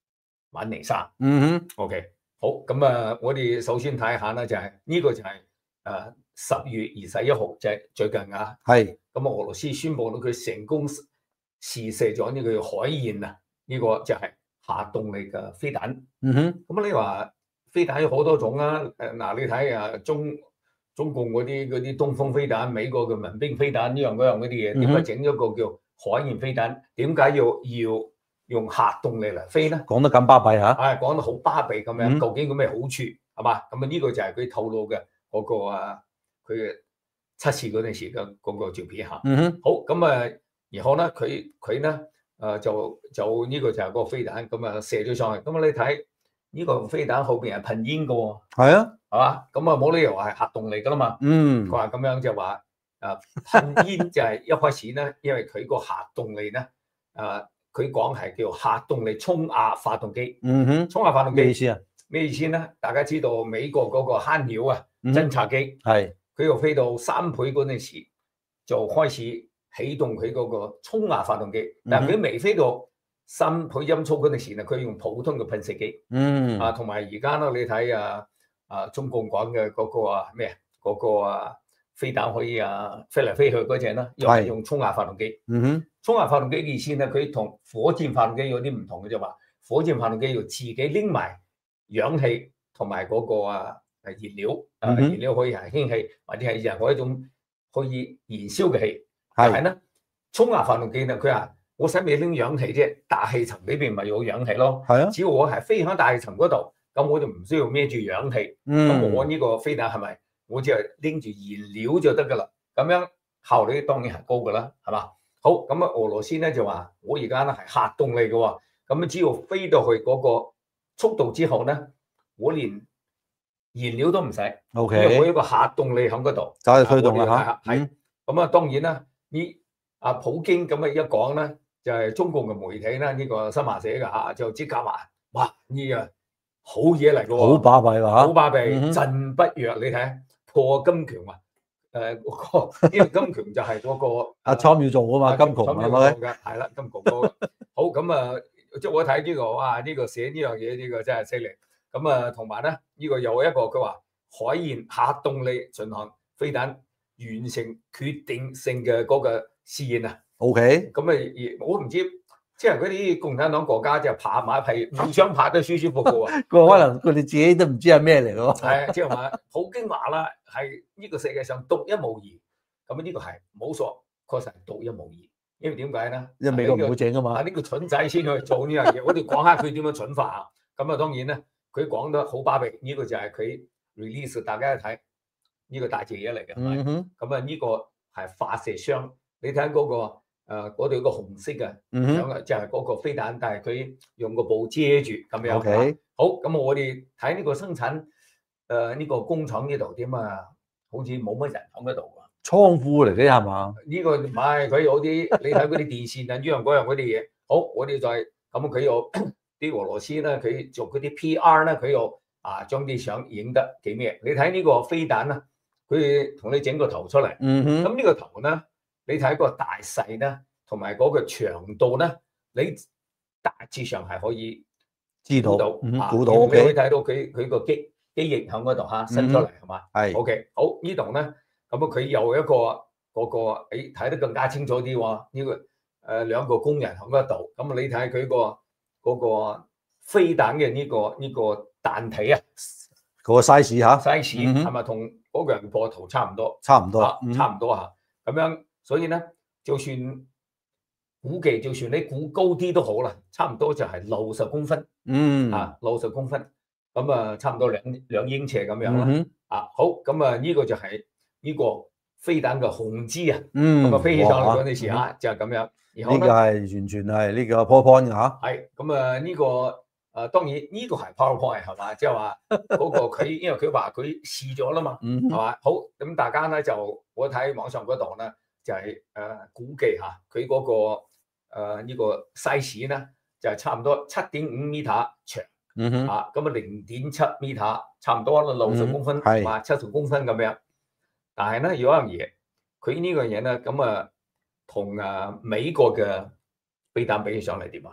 玩尼沙。 嗯哼 OK，好，咁啊，我哋首先睇下咧，就係、呢、個就係誒十月二十一號，就係最近啊。 係。 咁啊，俄羅斯宣布到佢成功試射咗呢個海燕啊，呢、個就係下動力嘅飛彈。 嗯哼。 咁你話飛彈有好多種啊，誒嗱，你睇啊中中共嗰啲嗰啲東風飛彈，美國嘅民兵飛彈呢樣嗰樣嗰啲嘢，點解整咗個叫海燕飛彈？點解要要用核動力嚟飛咧？ 講得咁巴閉嚇。 係講得好巴閉咁樣， 嗯究竟有咩好處係嘛？咁啊呢個就係佢透露嘅嗰個啊，佢嘅測試嗰陣時嘅嗰個照片嚇。 嗯哼。 好，咁啊，然後咧佢佢咧誒就就呢個就係嗰個飛彈咁啊射咗上去。咁啊你睇呢個飛彈後邊係噴煙嘅喎。 係啊。 係嘛？咁啊冇理由話係核動力㗎啦嘛。 嗯。 佢話咁樣就話誒噴煙就係一開始咧，因為佢個核動力咧誒。佢講係叫核動力衝壓發動機。 嗯哼。 衝壓發動機咩意思啊？ 咩意思咧？大家知道美國嗰個慳料啊，偵察機係佢又飛到三倍嗰陣時，就開始啟動佢嗰個衝壓發動機。但係佢未飛到三倍音速嗰陣時咧，佢用普通嘅噴射機。 嗯。 啊，同埋而家咧，你睇啊啊中共講嘅嗰個啊咩啊嗰個啊飛彈可以啊飛嚟飛去嗰隻啦，又係用衝壓發動機。 嗯哼。 衝壓發動機嘅意思咧，佢同火箭發動機有啲唔同嘅啫嘛。火箭發動機要自己拎埋氧氣同埋嗰個啊誒燃料，啊燃料可以係氫氣或者係任何一種可以燃燒嘅氣。但係咧，衝壓發動機咧，佢話我使咪拎氧氣啫？大氣層裏邊咪有氧氣咯。 係啊。 只要我係飛喺大氣層嗰度，咁我就唔需要孭住氧氣。咁、 嗯。 我呢個飛彈係咪我只係拎住燃料就得㗎啦？咁樣效率當然係高㗎啦，係嘛？好，咁啊，俄羅斯咧就話我而家咧係核動力嘅喎，咁啊只要飛到去嗰個速度之後咧，我連燃料都唔使 ，OK， 因為我有一個核動力喺嗰度， 就係推動啦嚇。 係，咁啊當然啦，呢啊普京咁啊一講咧，就係中共嘅媒體咧，呢個新華社嘅嚇就即刻話，哇呢個好嘢嚟嘅喎， 好巴閉喎嚇， 好巴閉，陣不弱，你睇破金強啊！誒嗰個呢個金強就係嗰個阿倉要做啊嘛，金強係咪？ 係啦，金強嗰個好咁啊！即係我睇呢個哇，呢個寫呢樣嘢呢個真係犀利。咁啊，同埋咧呢個又一個佢話海燕核動力巡航飛彈完成決定性嘅嗰個試驗啊。 OK。 咁啊，我唔知即係嗰啲共產黨國家就拍埋一齊，互相拍得舒舒服服啊。 個可能佢哋自己都唔知係咩嚟咯。 係啊，即係話普京話啦，係呢個世界上獨一無二。咁呢個係冇錯，確實係獨一無二。因為點解咧？ 因為美國唔會整啊嘛。 啊呢個蠢仔先去做呢樣嘢，我哋講下佢點樣蠢法啊。咁啊，當然咧，佢講得好巴閉，呢個就係佢 release 大家一睇呢個大隻嘢嚟嘅，係咪？咁啊，呢個係發射箱，你睇嗰個誒嗰度有個紅色嘅樣，就係嗰個飛彈，但係佢用個布遮住咁樣。 OK。 好，咁我哋睇呢個生產誒呢個工廠呢度點啊？好似冇乜人喺嗰度喎。 倉庫嚟嘅係嘛？ 呢個唔係佢有啲，你睇嗰啲電線啊，呢樣嗰樣嗰啲嘢。好，我哋再咁佢有啲俄羅斯咧，佢做嗰啲 P R 咧，佢又啊將啲相影得幾咩？你睇呢個飛彈啦，佢同你整個頭出嚟。 嗯哼。 咁呢個頭咧，你睇個大細咧，同埋嗰個長度咧，你大致上係可以知道到， 嗯， 啊估到。 你可以睇到佢佢個機機翼喺嗰度嚇伸出嚟係嘛？ 係。 OK，好呢度咧。咁啊，佢又一個嗰個，誒睇得更加清楚啲喎。呢個誒兩個工人喺嗰度，咁啊你睇佢個嗰個飛彈嘅呢個呢個彈體啊， 嗰個 size 嚇 size 係咪同嗰個人個頭差唔多？ 差唔多， 差唔多嚇。咁樣，所以咧，就算估計，就算你估高啲都好啦，差唔多就係六十公分。 嗯。 啊，六十公分，咁啊差唔多兩兩英尺咁樣啦。啊，好，咁啊呢個就係。呢個飛彈嘅雄姿啊，咁啊飛起上嚟嗰陣時嚇就係咁樣。 呢個係完全係呢個 PowerPoint 嘅嚇。 係咁啊，呢個誒當然呢個係 PowerPoint 係嘛，即係話嗰個佢因為佢話佢試咗啦嘛，係嘛？好，咁大家咧就我睇網上嗰度咧就係誒估計嚇佢嗰個誒呢個 size 咧就係差唔多七點五米長。 嗯哼。 啊，咁啊零點七米差唔多啦，六十公分係嘛，七十公分咁樣。但係咧有一樣嘢，佢呢個嘢咧咁啊，同啊美國嘅飛彈比起上嚟點啊？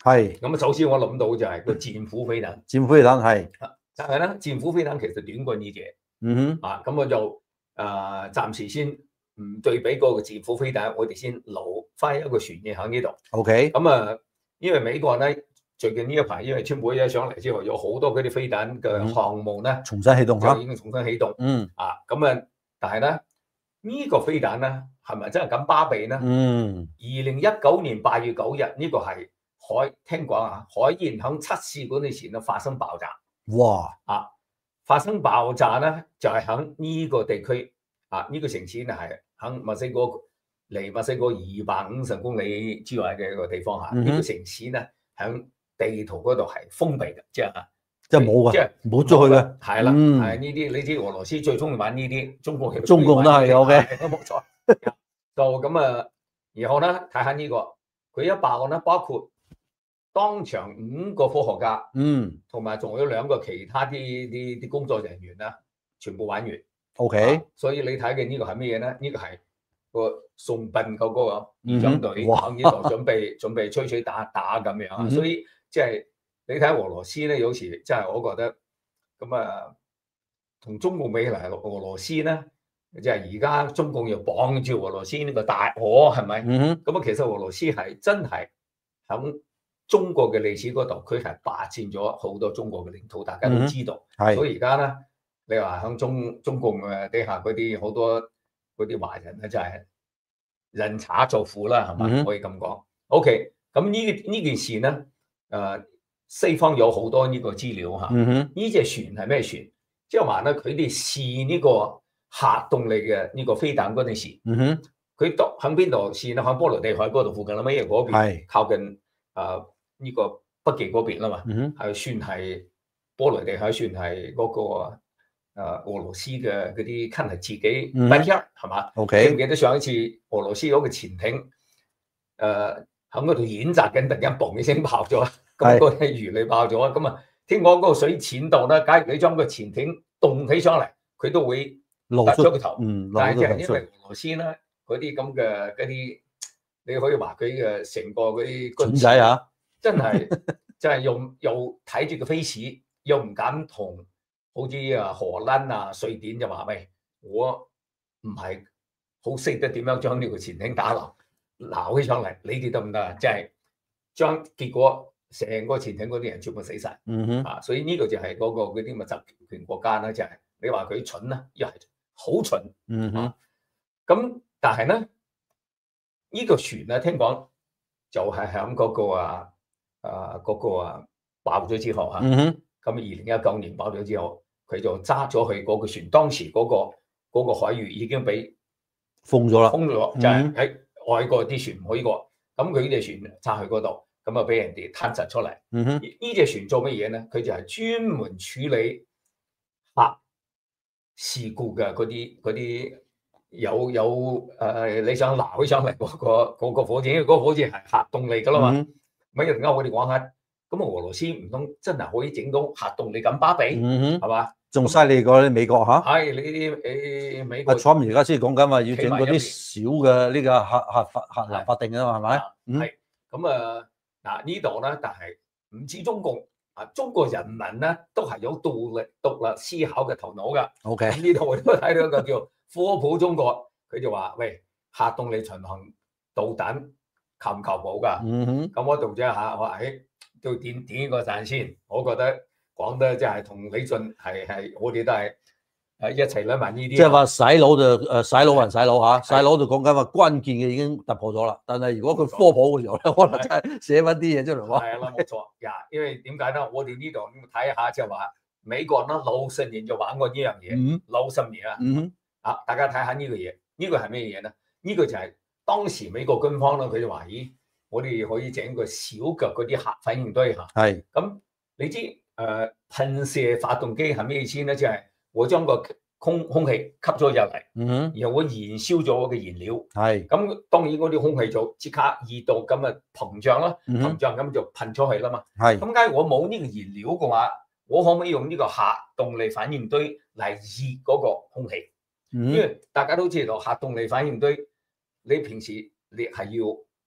係咁啊，首先我諗到就係個戰斧飛彈， 戰斧飛彈係， 但係咧戰斧飛彈其實短過呢隻嗯哼， 啊，咁我就誒暫時先唔對比嗰個戰斧飛彈，我哋先留翻一個船嘅喺呢度。 OK， 咁啊，因為美國咧最近呢一排，因為川普一上嚟之後，有好多嗰啲飛彈嘅項目咧， 重新啟動嚇就已，經重新啟動。 嗯啊，咁啊，但係咧呢個飛彈咧係咪真係咁巴閉咧？ 嗯， 二零一九年八月九日呢個係海聽講啊，海燕響測試嗰陣時咧發生爆炸哇， 啊！發生爆炸咧就係響呢個地區啊，呢、個城市咧係響墨西哥離墨西哥二百五十公里之外嘅一個地方嚇。呢、 嗯哼個城市咧響地圖嗰度係封閉嘅，即係啊即係冇即係嘅，冇咗去嘅， 係啦， 嗯係呢啲你知俄羅斯最中意玩呢啲，中國亦中共都係有嘅， 冇錯。就咁啊，然後咧睇下呢個佢一爆咧，包括當場五個科學家， 嗯同埋仲有兩個其他啲啲啲工作人員啦，全部玩完。 ，OK， 啊所以你睇嘅呢個係咩嘢咧？呢個係個送殯嗰個嗯哼儀仗隊哇喺呢度準備準備吹吹打打咁樣啊。 嗯哼所以即係你睇俄羅斯咧，有時真係我覺得咁啊，同中共比嚟，俄羅斯咧，即係而家中共又綁住俄羅斯呢個大河，係咪？ 嗯哼， 咁啊，其實俄羅斯係真係喺中國嘅歷史嗰度，佢係霸佔咗好多中國嘅領土，大家都知道。 係所以而家咧，你話喺中中共嘅底下嗰啲好多嗰啲華人咧，就係認賊作父啦，係嘛？ 嗯哼可以咁講。OK，咁呢呢件事咧，誒、西方有好多呢個資料嚇。 嗯哼， 呢隻船係咩船？即係話咧，佢哋試呢個核動力嘅呢個飛彈嗰陣時， 嗯哼， 佢度喺邊度試咧？喺波羅的海嗰度附近啦嘛，因為嗰邊係靠近誒呢、呢個北極嗰邊啦嘛， 嗯哼， 係算係波羅的海，算係嗰、個、呃、俄羅斯嘅嗰啲近係自己嗯 backyard 係嘛？記唔 ，OK， 記得上一次俄羅斯嗰個潛艇誒喺嗰度演習緊，突然間嘣一聲爆咗，咁嗰啲魚雷爆咗，咁啊聽講嗰個水淺度咧，假如你將個潛艇動起上嚟，佢都會露出突咗個頭。 嗯，露但係即係咗頭出因為俄羅斯咧嗰啲咁嘅嗰啲，你可以話佢嘅成個嗰啲蠢仔啊， 真係真係又又睇住個 face，又唔敢同好似啊荷蘭啊瑞典就話喂，我唔係好識得點樣將呢個潛艇打撈撈起上嚟，你哋得唔得啊？即係將結果成個潛艇嗰啲人全部死晒。 嗯哼， 啊，所以呢個就係嗰個嗰啲咁嘅集權國家咧，就係、你話佢蠢啦，又係好蠢。 嗯哼， 咁但係咧，呢、呢個船咧，聽講就係喺嗰個啊啊嗰、個啊爆咗之後嚇， 嗯哼， 咁二零一九年爆咗之後，佢就揸咗去嗰個船，當時嗰、個嗰個海域已經俾封咗啦， 封咗，就係喺外國啲船唔可以過，咁佢呢隻船揸去嗰度，咁啊俾人哋攤實出嚟。 嗯哼， 呢隻船做乜嘢咧？佢就係專門處理核事故嘅嗰啲嗰啲有有誒、呃，你想撈起上嚟嗰、個嗰、個火箭，因為嗰個火箭係核動力噶啦嘛。 嗯咪一陣間我哋講下，咁啊俄羅斯唔通真係可以整到核動力咁巴比， 嗯哼， 係嘛？ 仲犀利過你美國嚇。 係你啲誒美阿國 Trump 而家先講緊話要整嗰啲企埋一邊小嘅呢個核核核核能發電啊嘛，係咪？嗯係咁啊嗱呢度咧，但係唔止中共啊，中國人民咧都係有獨立獨立思考嘅頭腦噶。 ，OK， 咁呢度我都睇到一個叫科普中國，佢就話：喂，核動力巡航導彈靠唔靠譜㗎？ 嗯哼， 咁我讀咗一下，我話：誒都點點個讚先。我覺得講得即係同李俊係係，我哋都係誒一齊諗埋呢啲。 即係話洗腦就誒洗腦還洗腦嚇，洗腦就講緊話關鍵嘅已經突破咗啦。但係如果佢科普嘅時候咧，可能真係寫翻啲嘢出嚟喎。 係啦，冇錯呀。因為點解咧？我哋呢度睇下就話美國咧六十年就玩過呢樣嘢， 嗯六十年啊。 嗯哼， 啊，大家睇下呢個嘢，呢個係咩嘢咧？呢個就係當時美國軍方咧，佢就話：咦，我哋可以整個小嘅嗰啲核反應堆嚇。 係， 咁你知誒、呃、噴射發動機係咩意思咧？就係、我將個空空氣吸咗入嚟， 嗯哼， 然後我燃燒咗我嘅燃料。 係， 咁當然嗰啲空氣就即刻熱到咁啊膨脹啦， 嗯哼， 膨脹咁就噴出去啦嘛。 係， 咁假如我冇呢個燃料嘅話，我可唔可以用呢個核動力反應堆嚟熱嗰個空氣？ 嗯因為大家都知道核動力反應堆，你平時你係要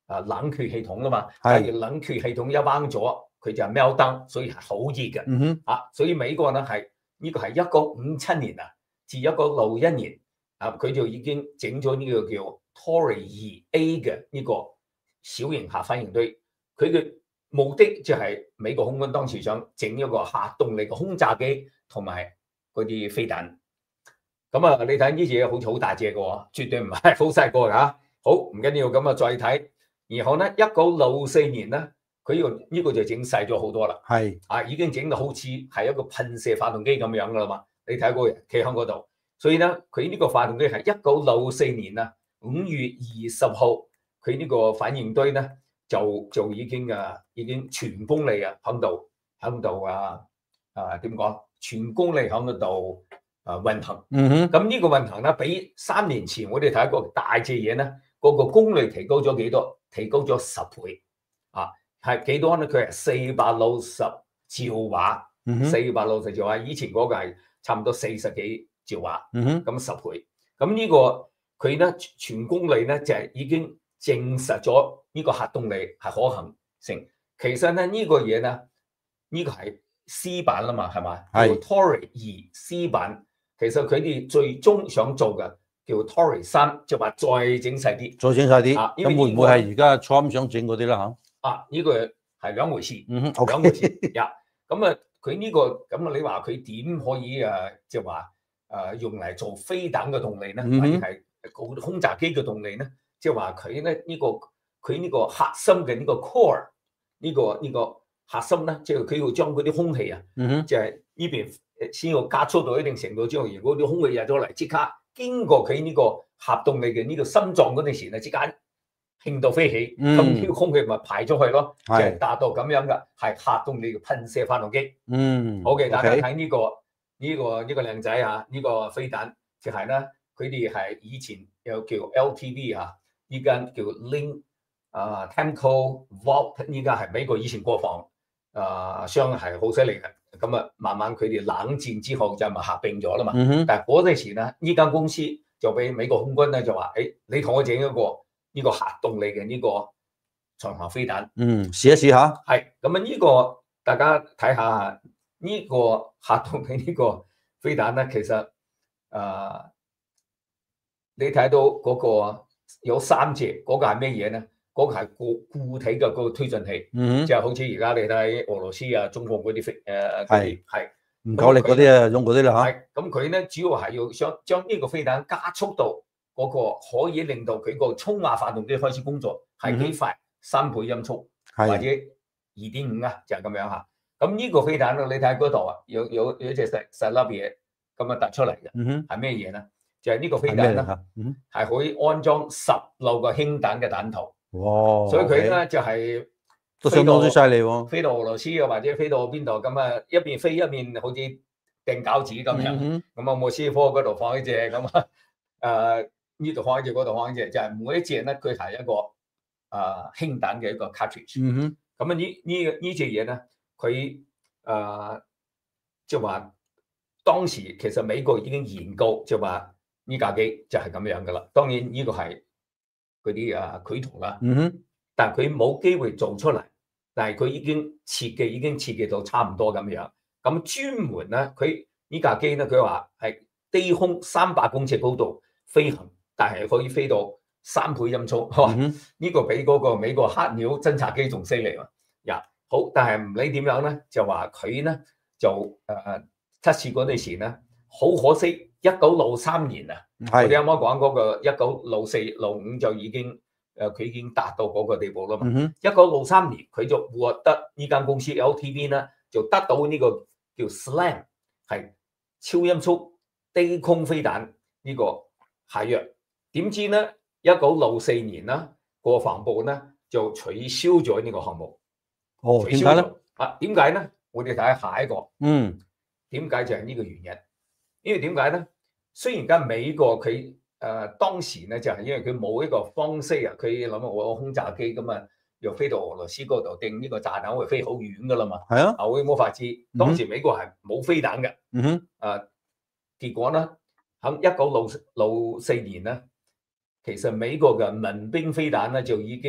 啊冷卻系統啦嘛。 係假如冷卻系統一彎咗，佢就係 meltdown，所以係好熱嘅。 嗯哼， 啊，所以美國呢係呢、這個係一九五七年啊，至一九六一年啊，佢就已經整咗呢個叫 Tory 二 A 嘅呢個小型核反應堆。佢嘅目的就係美國空軍當時想整一個核動力嘅轟炸機同埋嗰啲飛彈。咁啊，你睇呢隻嘢好似好大隻嘅喎，絕對唔係好細個㗎嚇。好，唔緊要，咁啊再睇。然後咧，一九六四年咧，佢呢個呢個就整細咗好多啦。 係啊，已經整到好似係一個噴射發動機咁樣噶啦嘛。你睇嗰個人企喺嗰度，所以咧，佢呢個發動機係一九六四年啊五月二十號，佢呢個反應堆咧就就已經啊已經全公里啊響度響度啊啊點講？全公里響嗰度啊運行。 嗯哼， 咁呢個運行咧，比三年前我哋睇一個大隻嘢咧，嗰個功率提高咗幾多？提高咗十倍啊！係幾多咧？佢係四百六十兆瓦，四百六十兆瓦。以前嗰個係差唔多四十幾兆瓦， 嗯哼， 咁十倍。咁呢個佢咧全公里咧就係已經證實咗呢個核動力係可行性。其實咧呢個嘢咧，呢個係 C 版啦嘛，係嘛？ 係 Tory 二 C 版。其實佢哋最終想做嘅叫 Tory 三，就話再整細啲， 再整細啲。 啊， 咁會唔會係而家 Trump 想整嗰啲啦嚇？ 啊，呢、這個係兩回事， 嗯哼，okay. 兩回事呀。咁啊，佢呢、這個咁啊，你話佢點可以誒，即係話誒用嚟做飛彈嘅動力咧， 嗯、 或者係轟炸機嘅動力咧？即係話佢咧呢、這個佢呢個核心嘅呢個 core 呢、這個呢、這個核心咧，即係佢要將嗰啲空氣啊， 嗯哼， 即係呢邊先要加速到一定程度之後，如果啲空氣入咗嚟，即刻經過佢呢個核動力嘅呢個心臟嗰陣時咧，之間興到飛起，咁呢啲空氣咪排出去咯，就係達到咁樣嘅，係核動力嘅噴射發動機。 嗯， 好嘅，大家 okay. 睇呢個呢個呢個靚仔啊，呢個飛彈就係咧，佢哋係以前有叫 L T V 啊，依間叫 Link 啊 Temco Vault， 依家係美國以前國防啊商係好犀利嘅。咁啊，慢慢佢哋冷戰之後就咪合併咗啦嘛。 嗯、 但係嗰陣時咧，呢間公司就俾美國空軍咧就話：，誒、哎，你同我整一個呢個核動力嘅呢個長航飛彈。 嗯，試一試下。 係咁啊，呢個大家睇下呢個核動力呢個飛彈咧，其實誒、呃，你睇到嗰個有三隻，嗰、那個係咩嘢咧？嗰、那個係固固體嘅嗰個推進器， 嗯， 即係好似而家你睇俄羅斯啊、中國嗰啲飛誒，係係唔夠力嗰啲啊，用嗰啲啦嚇。 係咁佢咧，主要係要將將呢個飛彈加速到嗰個可以令到佢個衝壓發動機開始工作，係幾快？三倍音速，或者二點五啊，就係、是、咁樣嚇。咁呢個飛彈咧，你睇嗰度啊，有有有一隻細細粒嘢咁啊突出嚟嘅， 嗯， 係咩嘢咧？就係、是、呢個飛彈咧，係、嗯、可以安裝十六個氫彈嘅彈頭。哇！所以佢咧、okay. 就係都相當之犀利喎，飛到俄羅斯啊，或者飛到邊度咁啊，一邊飛一邊好似掟餃子咁樣。咁、嗯、啊，莫斯科嗰度放一隻，咁啊，誒呢度放一隻，嗰度放一隻，就係、是、每一隻咧，佢係一個誒氫彈嘅一個 cartridge。 嗯哼。 咁啊，呢呢呢隻嘢咧，佢誒即係話當時其實美國已經研究，就話呢架機就係咁樣噶啦。當然呢個係嗰啲啊繪圖啦， 嗯哼， 但係佢冇機會做出嚟，但係佢已經設計已經設計到差唔多咁樣。咁專門咧，佢呢架機咧，佢話係低空三百公尺高度飛行，但係可以飛到三倍音速，係嘛？呢、嗯這個比嗰個美國黑鳥偵察機仲犀利喎。呀，好，但係唔理點樣咧，就話佢咧就誒測試嗰陣時咧，好可惜，一九六三年啊，我哋啱啱講嗰個一九六四六五就已經誒佢已經達到嗰個地步啦嘛。一九六三年佢就獲得呢間公司 L T V 咧，就得到呢個叫 SLAM 係超音速低空飛彈呢個合約。點知咧，一九六四年啦，國防部咧就取消咗呢個項目。 哦，點解咧？ 啊，點解咧？我哋睇下下一個。 嗯， 點解就係呢個原因？因為點解咧？雖然而家美國佢誒、呃、當時咧就係、是、因為佢冇一個方式啊，佢諗我空炸機咁啊，又飛到俄羅斯嗰度定呢個炸彈會飛好遠噶啦嘛。係啊，啊會冇法子。當時美國係冇飛彈嘅。嗯哼。誒、呃，結果咧喺一九六四年咧，其實美國嘅民兵飛彈咧就已經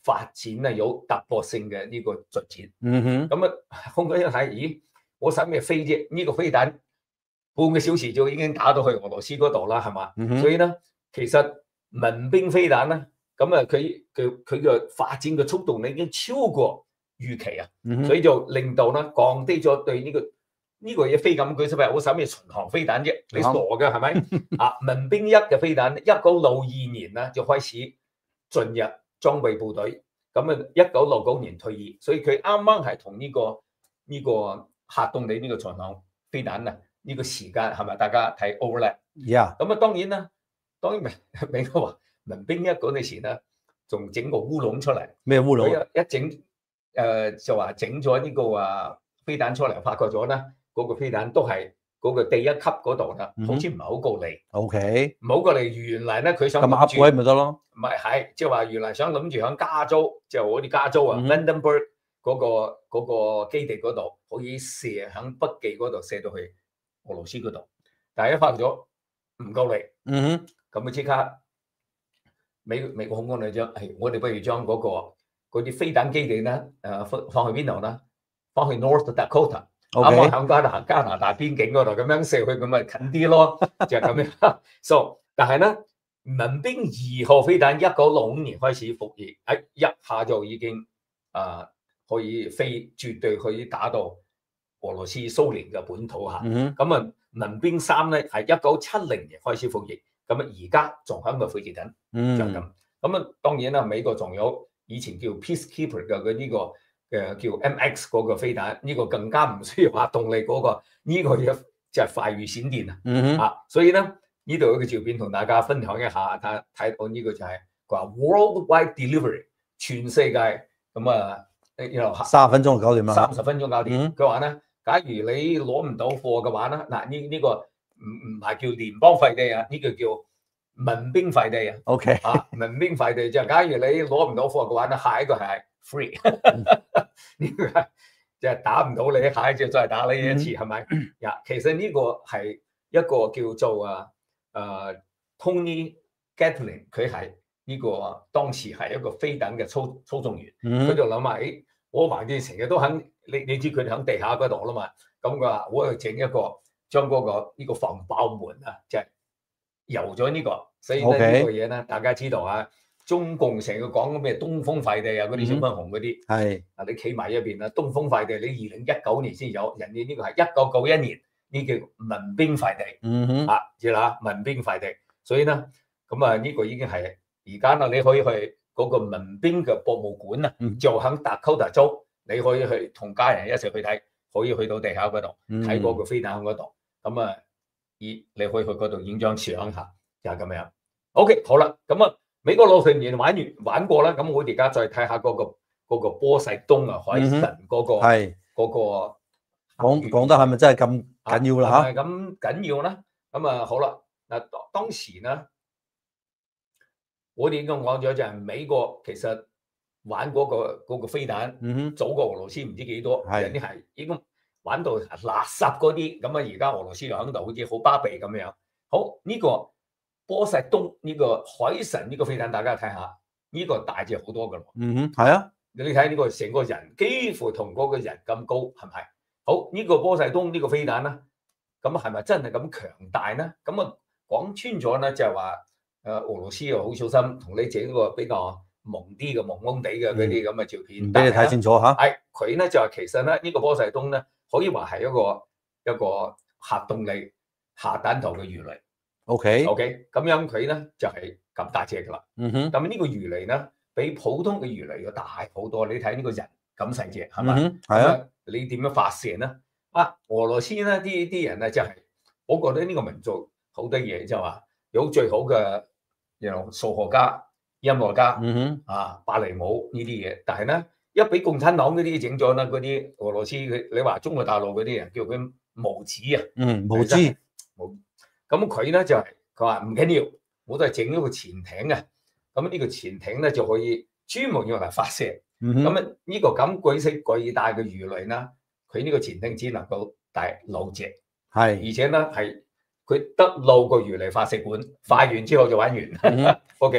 發展咧有突破性嘅呢個進展。 嗯哼， 咁啊，空軍一睇，咦，我使咩飛啫？呢、這個飛彈半個小時就已經打到去俄羅斯嗰度啦，係嘛？ 嗯哼所以咧，其實民兵飛彈咧，咁啊，佢佢佢嘅發展嘅速度咧已經超過預期啊， 嗯哼所以就令到咧降低咗對呢、這個呢、這個嘢飛咁，佢使咩？我使咩巡航飛彈啫？你傻嘅係咪？啊，民兵一嘅飛彈，一九六二年咧就開始進入裝備部隊，咁啊一九六九年退役，所以佢啱啱係同呢個呢、這個核動力呢個巡航飛彈啊呢個時間係咪？大家睇 overlap。 呀， 咁啊當然啦，當然美美國話民兵一嗰陣時咧，仲整個烏龍出嚟。 咩烏龍？ 佢一整誒、呃、就話整咗呢個啊飛彈出嚟，發覺咗咧嗰個飛彈都係嗰個第一級嗰度啦，好似唔係好夠力。 O K， 唔好過嚟，原嚟咧佢想咁壓鬼咪得咯。 唔係係即係話原來想諗住響加州，即係我啲加州啊 Vandenberg 嗰個嗰個基地嗰度可以射響北極嗰度射到去俄羅斯嗰度，但係一發覺咗唔夠力， 嗯哼， 咁啊即刻美美國空軍嚟將係我哋不如將嗰個嗰啲飛彈基地咧誒放放去邊度咧？放去 North Dakota。啱啱喺加拿加拿大邊境嗰度咁樣射去，咁咪近啲咯，就係咁樣。So，但係咧，民兵二號飛彈一九六五年開始服役，喺一下就已經啊、呃、可以飛，絕對可以打到俄羅斯蘇聯嘅本土下。咁啊、嗯，民兵三咧係一九七零年開始服役，咁啊而家仲喺度服役緊，就係咁。咁啊，當然啦，美國仲有以前叫 Peacekeeper 嘅佢呢個。嘅叫 M X 嗰個飛彈，呢、這個更加唔需要核動力嗰、那個，呢、這個嘢就係快如閃電啊！嗯、哼啊，所以咧呢度有個照片同大家分享一下，睇睇到呢個就係、是、話 worldwide delivery， 全世界咁啊，然後三十分鐘就搞掂啦， 三十分鐘搞掂。佢話咧，假如你攞唔到貨嘅話咧，嗱呢呢個唔唔係叫聯邦快遞啊，呢、這個叫民兵快遞啊。 O K 啊，民兵快遞就係假如你攞唔到貨嘅話咧，下一個係 free。呢個係即係打唔到你，下一次再打你一次，係咪？呀，其實呢個係一個叫做啊誒 Tony Gatling， 佢係呢個當時係一個飛彈嘅操操縱員，佢就諗下，誒，我橫掂成日都喺你你知佢哋喺地下嗰度啦嘛，咁佢話我去整一個將嗰個呢個防爆門啊，即係油咗呢個，所以咧呢個嘢咧，大家知道啊。中共成日講咩東風快遞啊，嗰啲小粉紅嗰啲，係啊、嗯，你企埋一邊啦。東風快遞你二零一九年先有，人哋呢個係一九九一年呢叫民兵快遞，嗯哼，啊知啦，民兵快遞。所以咧，咁啊呢個已經係而家啦，你可以去嗰個民兵嘅博物館啊，嗯、就喺達科達州，你可以去同家人一齊去睇，可以去到地下嗰度睇嗰個飛彈嗰度。咁啊，咦，你可以去嗰度影張相下，就係、是、咁樣。OK， 好啦，咁啊。美國老成員玩完玩過啦，咁我哋而家再睇下嗰個嗰個波塞冬啊，海神嗰個係嗰個講講得係咪真係咁緊要啦嚇？ 係咁緊要啦，咁啊好啦，嗱當時咧，我哋已經講咗就係美國其實玩嗰個嗰個飛彈，早過俄羅斯唔知幾多，人哋係已經玩到垃圾嗰啲，咁啊而家俄羅斯又喺度好似好巴閉咁樣。好呢個。波塞冬呢個海神呢個飛彈，大家睇下，呢、這個大隻好多噶咯。 嗯哼，係啊， 你睇呢個成個人幾乎同嗰個人咁高，係咪？好呢、這個波塞冬呢個飛彈咧，咁係咪真係咁強大咧？咁啊講穿咗咧，就係話誒俄羅斯又好小心，同你整個比較蒙啲嘅蒙蒙地嘅嗰啲咁嘅照片， 唔俾、嗯、你睇清楚吓。 係佢咧就係其實咧呢、這個波塞冬咧，可以話係一個一個核動力核彈頭嘅魚雷。 O K，O K， 咁樣佢咧就係咁大隻噶啦。嗯哼，咁呢個魚雷咧比普通嘅魚雷要大好多。你睇呢個人咁細隻，係咪？係啊。你點樣發射咧？啊，俄羅斯咧啲啲人咧就係、是，我覺得呢個民族好多嘢就話有最好嘅，有數學家、音樂家，嗯哼，啊，芭蕾舞呢啲嘢。但係咧一俾共產黨嗰啲整咗啦，嗰啲俄羅斯佢你話中國大陸嗰啲人叫佢無恥啊，嗯，無知，無。咁佢咧就係佢話唔緊要，我都係整咗個潛艇嘅。咁呢個潛艇咧就可以專門用嚟發射。咁啊呢個咁鬼死巨大嘅魚雷啦，佢呢個潛艇只能夠帶六隻，係而且咧係佢得六個魚雷發射管，發完之後就玩完。嗯、O K，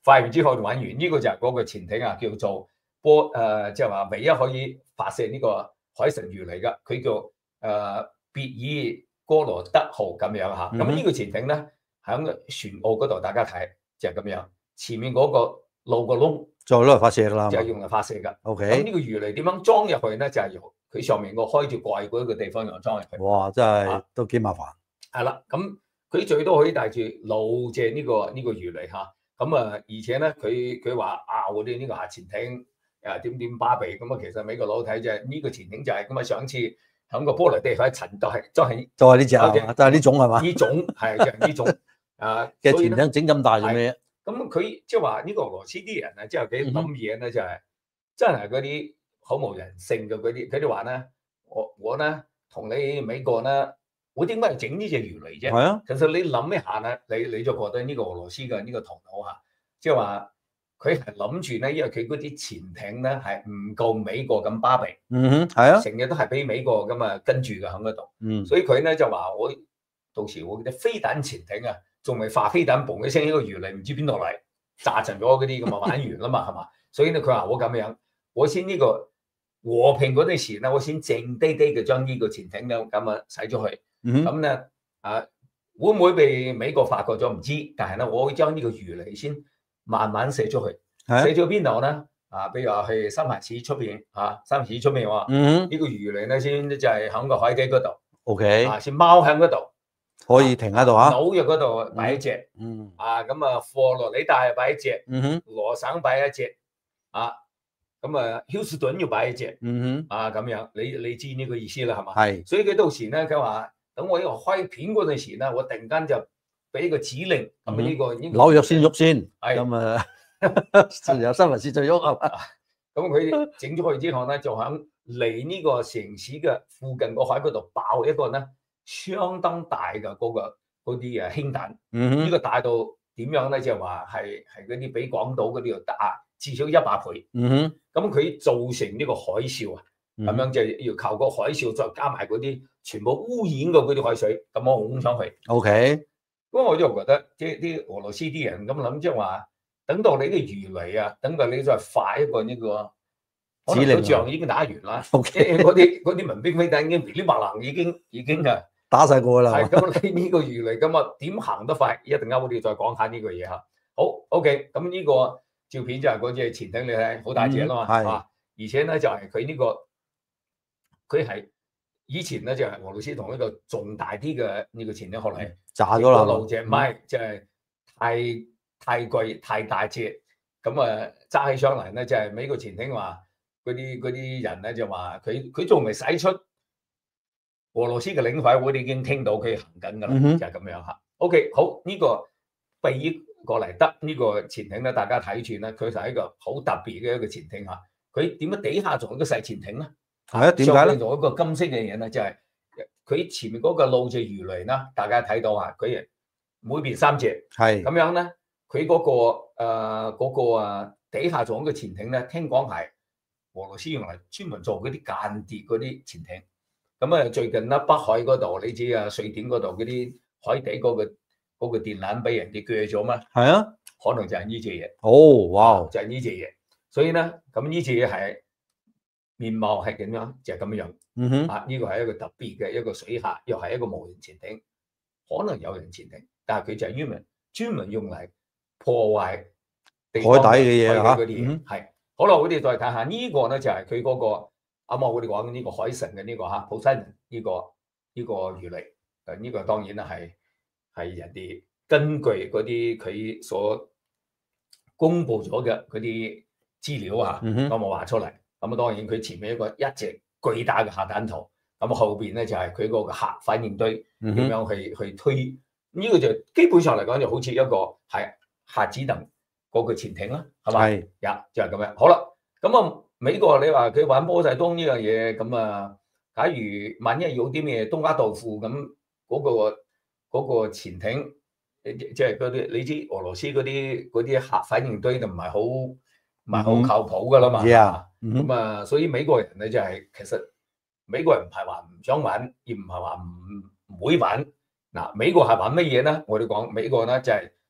快完之後就玩完。呢、這個就係嗰個潛艇啊，叫做波誒，即係話唯一可以發射呢個海神魚嚟㗎。佢叫誒、呃、別爾哥羅德號咁樣嚇。咁呢、嗯、個潛艇咧喺船澳嗰度，大家睇就係、是、咁樣。前面嗰個露個窿就攞嚟發射㗎啦， 就係用嚟發射㗎。 OK。 咁呢個魚雷點樣裝入去咧？就係、是、由佢上面個開住蓋嗰個地方又裝入去。 哇！真係、啊、都幾麻煩。 係啦，咁佢最多可以帶住露隻呢個呢、這個魚雷嚇。咁啊，而且咧，佢佢話啊，我哋呢個核潛艇誒點點巴比咁啊，其實美國佬睇就係呢個潛艇就係咁啊，上次喺個波羅的海沉就係就係就係呢隻係嘛，就係呢種係嘛？ 呢種係就係呢種啊嘅潛艇整咁大做咩？ 咁佢即係話呢個俄羅斯啲人啊，即係幾諗嘢咧，就係真係嗰啲好無人性嘅嗰啲，佢哋話咧，我我咧同你美國咧。我點解要整呢隻魚雷啫？係啊，其實你諗一下咧，你你就覺得呢個俄羅斯嘅呢個頭腦嚇，即係話佢係諗住咧，因為佢嗰啲潛艇咧係唔夠美國咁巴閉， 嗯哼，係啊， 成日都係俾美國咁啊跟住嘅喺嗰度， 嗯， 所以佢咧就話我到時我啲飛彈潛艇啊，仲未發飛彈，嘣一聲呢個魚雷唔知邊度嚟炸沉咗嗰啲咁啊玩完啦嘛，係嘛？所以咧佢話我咁樣，我先呢個和平嗰陣時咧，我先靜低低嘅將呢個潛艇咧咁啊使咗去。咁咧、嗯、啊，會唔會被美國發覺咗唔知？但係咧，我會將呢個魚雷先慢慢射出去，射咗邊度咧？啊，比如話去三藩市出邊啊，三藩市出邊話，嗯，呢、這個魚雷咧先就係喺個海基嗰度 ，OK， 啊，先踎喺嗰度， 可以停喺度啊。 紐約嗰度擺一隻， 嗯， 啊，咁啊，佛羅里達擺一隻， 嗯哼， 羅省擺一隻，啊，咁啊，休斯頓要擺一隻， 嗯哼， 啊，咁樣，你你知呢個意思啦，係嘛？ 係， 所以佢到時咧，佢話。等我呢個開片嗰陣時咧，我突然間就俾個指令，咁呢、這個呢、這個紐約先喐先， 係咁啊，有三藩市再喐係嘛？ 咁佢整咗去之後咧，就喺離呢個城市嘅附近個海嗰度爆一個咧相當大嘅嗰、那個嗰啲誒氫彈，呢、嗯、個大到點樣咧？就係話係係嗰啲比港島嗰啲度大至少一百倍。嗯哼，咁佢造成呢個海嘯啊！咁樣就要靠個海嘯，再加埋嗰啲全部污染嘅嗰啲海水，咁我拱上去。 O K， 咁我就覺得即係啲俄羅斯啲人咁諗，即係話等到你嘅魚雷啊，等到你再發一個呢個指令，仗已經打完啦。O K，嗰啲嗰啲民兵飛彈已經噼里啪啦，已經已經啊打晒過啦。 係咁，你呢個魚雷咁啊，點行得快？一陣間我哋再講下呢個嘢吓。好 ，O K，咁呢個照片就係嗰隻潛艇，你睇好大隻啦嘛，係、嗯、而且咧就係佢呢個。佢係以前咧就係俄羅斯同一個仲大啲嘅呢個潛艇，後來炸咗啦， 路隻唔係就係太太貴太大隻，咁啊揸起上嚟咧就係美國潛艇話嗰啲嗰啲人咧就話佢佢仲未使出俄羅斯嘅領海，我哋已經聽到佢行緊噶啦，就係咁樣吓。OK， 好呢個比爾過嚟得呢個潛艇咧，大家睇住咧，佢就係一個好特別嘅一個潛艇吓。佢點解底下仲有個細潛艇咧？ 係啊，點解咧？ 仲有一個金色嘅嘢咧，就係、是、佢前面嗰個露隻魚雷啦，大家睇到啊，佢每邊三隻，係咁樣咧。佢嗰、那個誒、呃那個啊底下仲有一個潛艇咧，聽講係俄羅斯用嚟專門做嗰啲間諜嗰啲潛艇。咁啊，最近咧北海嗰度，你知啊，瑞典嗰度嗰啲海底嗰、那個嗰、那個電纜俾人哋鋸咗嘛？係啊，可能就係呢隻嘢。哦，哇，就係呢隻嘢。所以咧，咁呢隻嘢係。面貌係點樣？就係、是、咁樣。嗯哼，啊呢個係一個特別嘅一個水下，又係一個無人潛艇，可能有人潛艇，但係佢就係專門專門用嚟破壞海底嘅嘢嚇。嗯，係。好啦，我哋再睇下呢個咧，就係佢嗰個啱啱我哋講呢個海神嘅呢、這個嚇普西人呢個呢、這個魚雷。誒、這、呢個當然啦係係人哋根據嗰啲佢所公佈咗嘅嗰啲資料嚇，咁我話出嚟。咁啊，當然佢前面一個一隻巨大嘅核彈頭，咁後邊咧就係佢嗰個核反應堆點樣去、嗯、去推呢、這個就基本上嚟講就好似一個係核子彈嗰個潛艇啦，係咪？係呀，就係、是、咁樣。好啦，咁啊美國你話佢玩波塞冬呢樣嘢，咁啊，假如萬一有啲咩東家豆腐咁嗰、那個嗰、那個潛艇，即係嗰啲你知俄羅斯嗰啲嗰啲核反應堆就唔係好唔係好靠譜噶啦嘛。Yeah. 咁啊、嗯，所以美國人咧就係、是、其實美國人唔係話唔想玩，而唔係話唔唔會玩。嗱，美國係玩乜嘢咧？我哋講美國咧就係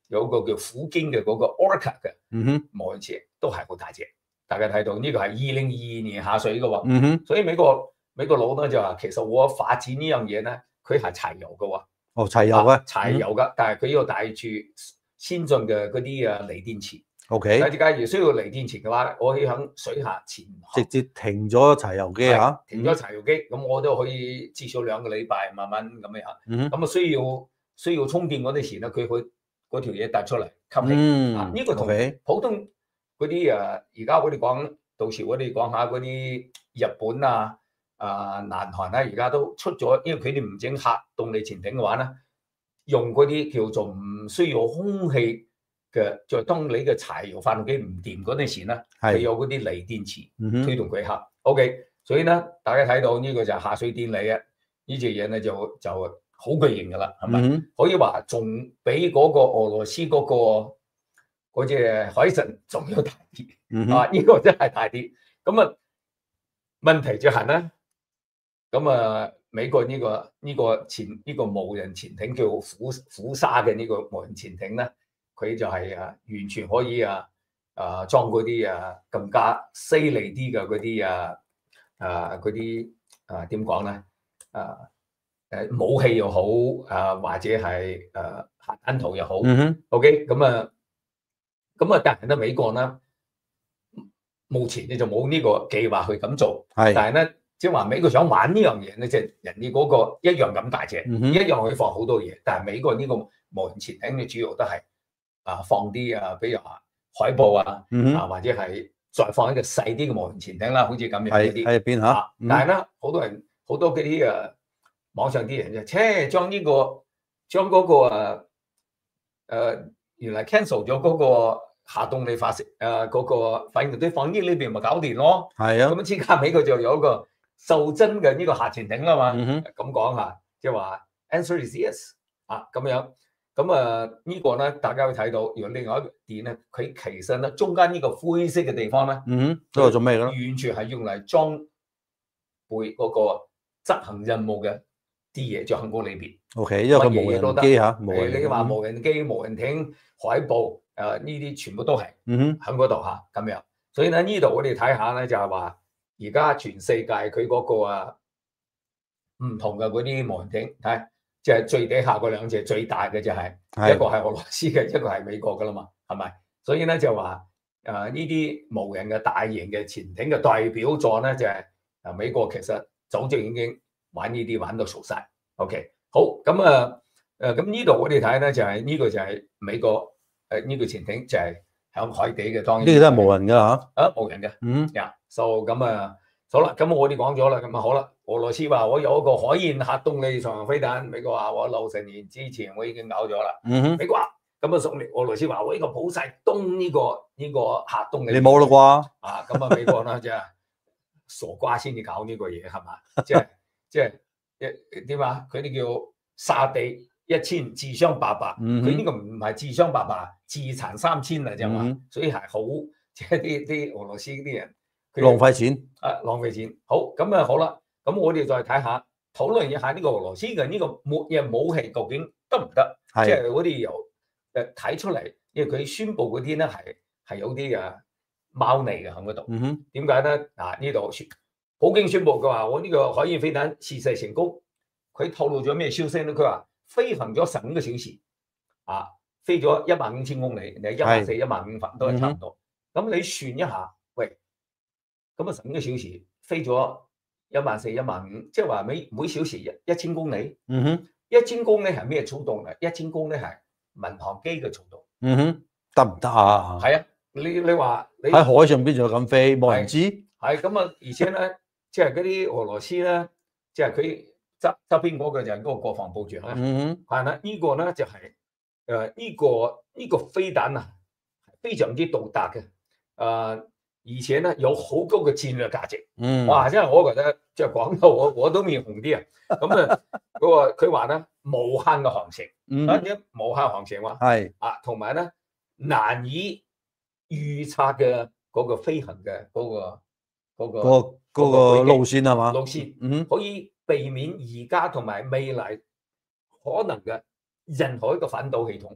有個叫虎鯨嘅嗰個 Orca 嘅嗯哼， 無人車都係好大隻。大家睇到呢個係二零二二年下水嘅喎。 嗯哼， 所以美國美國佬咧就話其實我發展呢樣嘢咧，佢係柴油嘅喎。 哦，柴油嘅， 柴油嘅，但係佢要帶住先進嘅嗰啲啊鋰電池。 O K。 但係假如需要鋰電池嘅話，我可以喺水下潛航， 直接停咗柴油機嚇， 停咗柴油機，咁、嗯、我都可以至少兩個禮拜慢慢咁樣嚇。 嗯， 咁啊需要需要充電嗰啲時咧，佢會嗰條嘢突出嚟吸氣。 嗯， 啊，呢、這個同普通嗰啲啊，而家我哋講，到時我哋講下嗰啲日本啊、啊南韓啊，而家都出咗，因為佢哋唔整核動力潛艇嘅話咧，用嗰啲叫做唔需要空氣嘅，就係當你嘅柴油發動機唔掂嗰陣時咧，佢有嗰啲鋰電池推動佢核。嗯、OK， 所以咧，大家睇到呢個就係下水電鋰啊，呢隻嘢咧就就好巨型噶啦，係咪？嗯、可以話仲比嗰個俄羅斯嗰、嗰個嗰隻海神仲要大啲。嗯、啊，呢、呢個真係大啲。咁啊，問題就係咧，咁啊，美國呢、呢個呢、呢個潛呢、呢個無人潛艇叫虎虎沙嘅呢個無人潛艇咧。佢就係啊，完全可以啊啊裝嗰啲啊更加犀利啲嘅嗰啲啊啊嗰啲啊點講咧啊誒武器又好啊，或者係誒核彈頭又好。嗯哼 OK 咁啊咁啊，但係咧美國咧目前你就冇呢個計劃去咁做。係，但係咧即係話美國想玩呢樣嘢咧，即係人哋嗰個一樣咁大隻，嗯、一樣可以放好多嘢。但係美國呢個無人潛艇嘅主要都係。啊，放啲啊，比如話海豹啊，嗯、啊或者係再放一個細啲嘅無人潛艇啦，好似咁樣嗰啲。喺入邊嚇。但係咧，好多人好多嗰啲誒網上啲人就，切將呢個將嗰個誒誒原來 cancel 咗嗰個核動力發射誒嗰個反應堆放呢裏邊咪搞掂咯。係啊。咁即刻美國就有一個受真嘅呢個核潛艇啦嘛。咁講下，即係話 answer is yes 啊咁樣。咁啊，呢個咧，大家會睇到，如果另外一個點咧，佢其實咧中間呢個灰色嘅地方咧，嗯，都係做咩嘅咧？完全係用嚟裝備嗰個執行任務嘅啲嘢，就喺嗰裏邊。O K，因為佢無人機嚇，你你話無人機、無人艇、海豹，誒呢啲全部都係，嗯哼，喺嗰度嚇咁樣。所以咧呢度我哋睇下咧，就係話而家全世界佢嗰個啊唔同嘅嗰啲無人艇睇。即係最底下嗰兩隻最大嘅就係、是、一個係俄羅斯嘅，一個係美國噶啦嘛，係咪？所以咧就話誒呢啲無人嘅大型嘅潛艇嘅代表作咧就係、是、誒美國其實早就已經玩呢啲玩到熟晒。OK， 好咁啊誒咁呢度我哋睇咧就係、是、呢個就係美國誒呢、這個潛艇就係響海底嘅，當然呢個都係無人㗎嚇，啊無人嘅，嗯呀，就咁啊。好啦，咁我哋講咗啦，咁啊好啦，俄羅斯話我有一個可燃核動力巡航飛彈，美國話我六十年之前我已經搞咗啦，嗯哼，美國話咁啊送嚟，俄羅斯話我呢個普世東呢個呢個核動力，你冇啦啩？啊，咁啊美國啦，即係傻瓜先至搞呢個嘢係嘛？即係即係一點啊？佢哋叫殺敵一千自傷八百，佢呢個唔係自傷八百，自殘三千啊，啫嘛，所以係好即係啲啲俄羅斯啲人。浪費錢啊！浪費錢。好咁啊，好啦，咁我哋再睇下，討論一下呢個俄羅斯嘅呢個末日武器究竟得唔得？即係我哋由誒睇出嚟，因為佢宣佈嗰啲咧係係有啲啊貓膩嘅喺嗰度。嗯哼。點解咧？嗱呢度普京宣佈佢話我呢個海燕飛彈試射成功，佢透露咗咩消息咧？佢話飛行咗十五個小時，啊，飛咗一萬五千公里，你一萬四、一萬五分都係差唔多。咁、嗯、你算一下，喂。咁啊，十五個小時飛咗一萬四、一萬五，即係話每每小時一一千公里。嗯哼，一千公里係咩操縱啊？一千公里係民航機嘅操縱。嗯哼，得唔得啊？係啊，你你話你喺海上邊仲有咁飛，冇人知。係咁啊，而且咧，即係嗰啲俄羅斯咧，即係佢側側邊嗰個就係嗰個國防部長咧。嗯哼，係啦，呢個咧就係誒呢個呢個飛彈啊，非常之獨特嘅誒。呃而且咧有好高嘅戰略價值，嗯，哇！真係我覺得即係講到我我都面紅啲啊。咁啊，嗰個佢話咧無限嘅航程，嗯，啊啲無限航程話係啊，同埋咧難以預測嘅嗰個飛行嘅嗰個嗰個嗰嗰個路線係嘛？路線，嗯，可以避免而家同埋未來可能嘅任何一個反導系統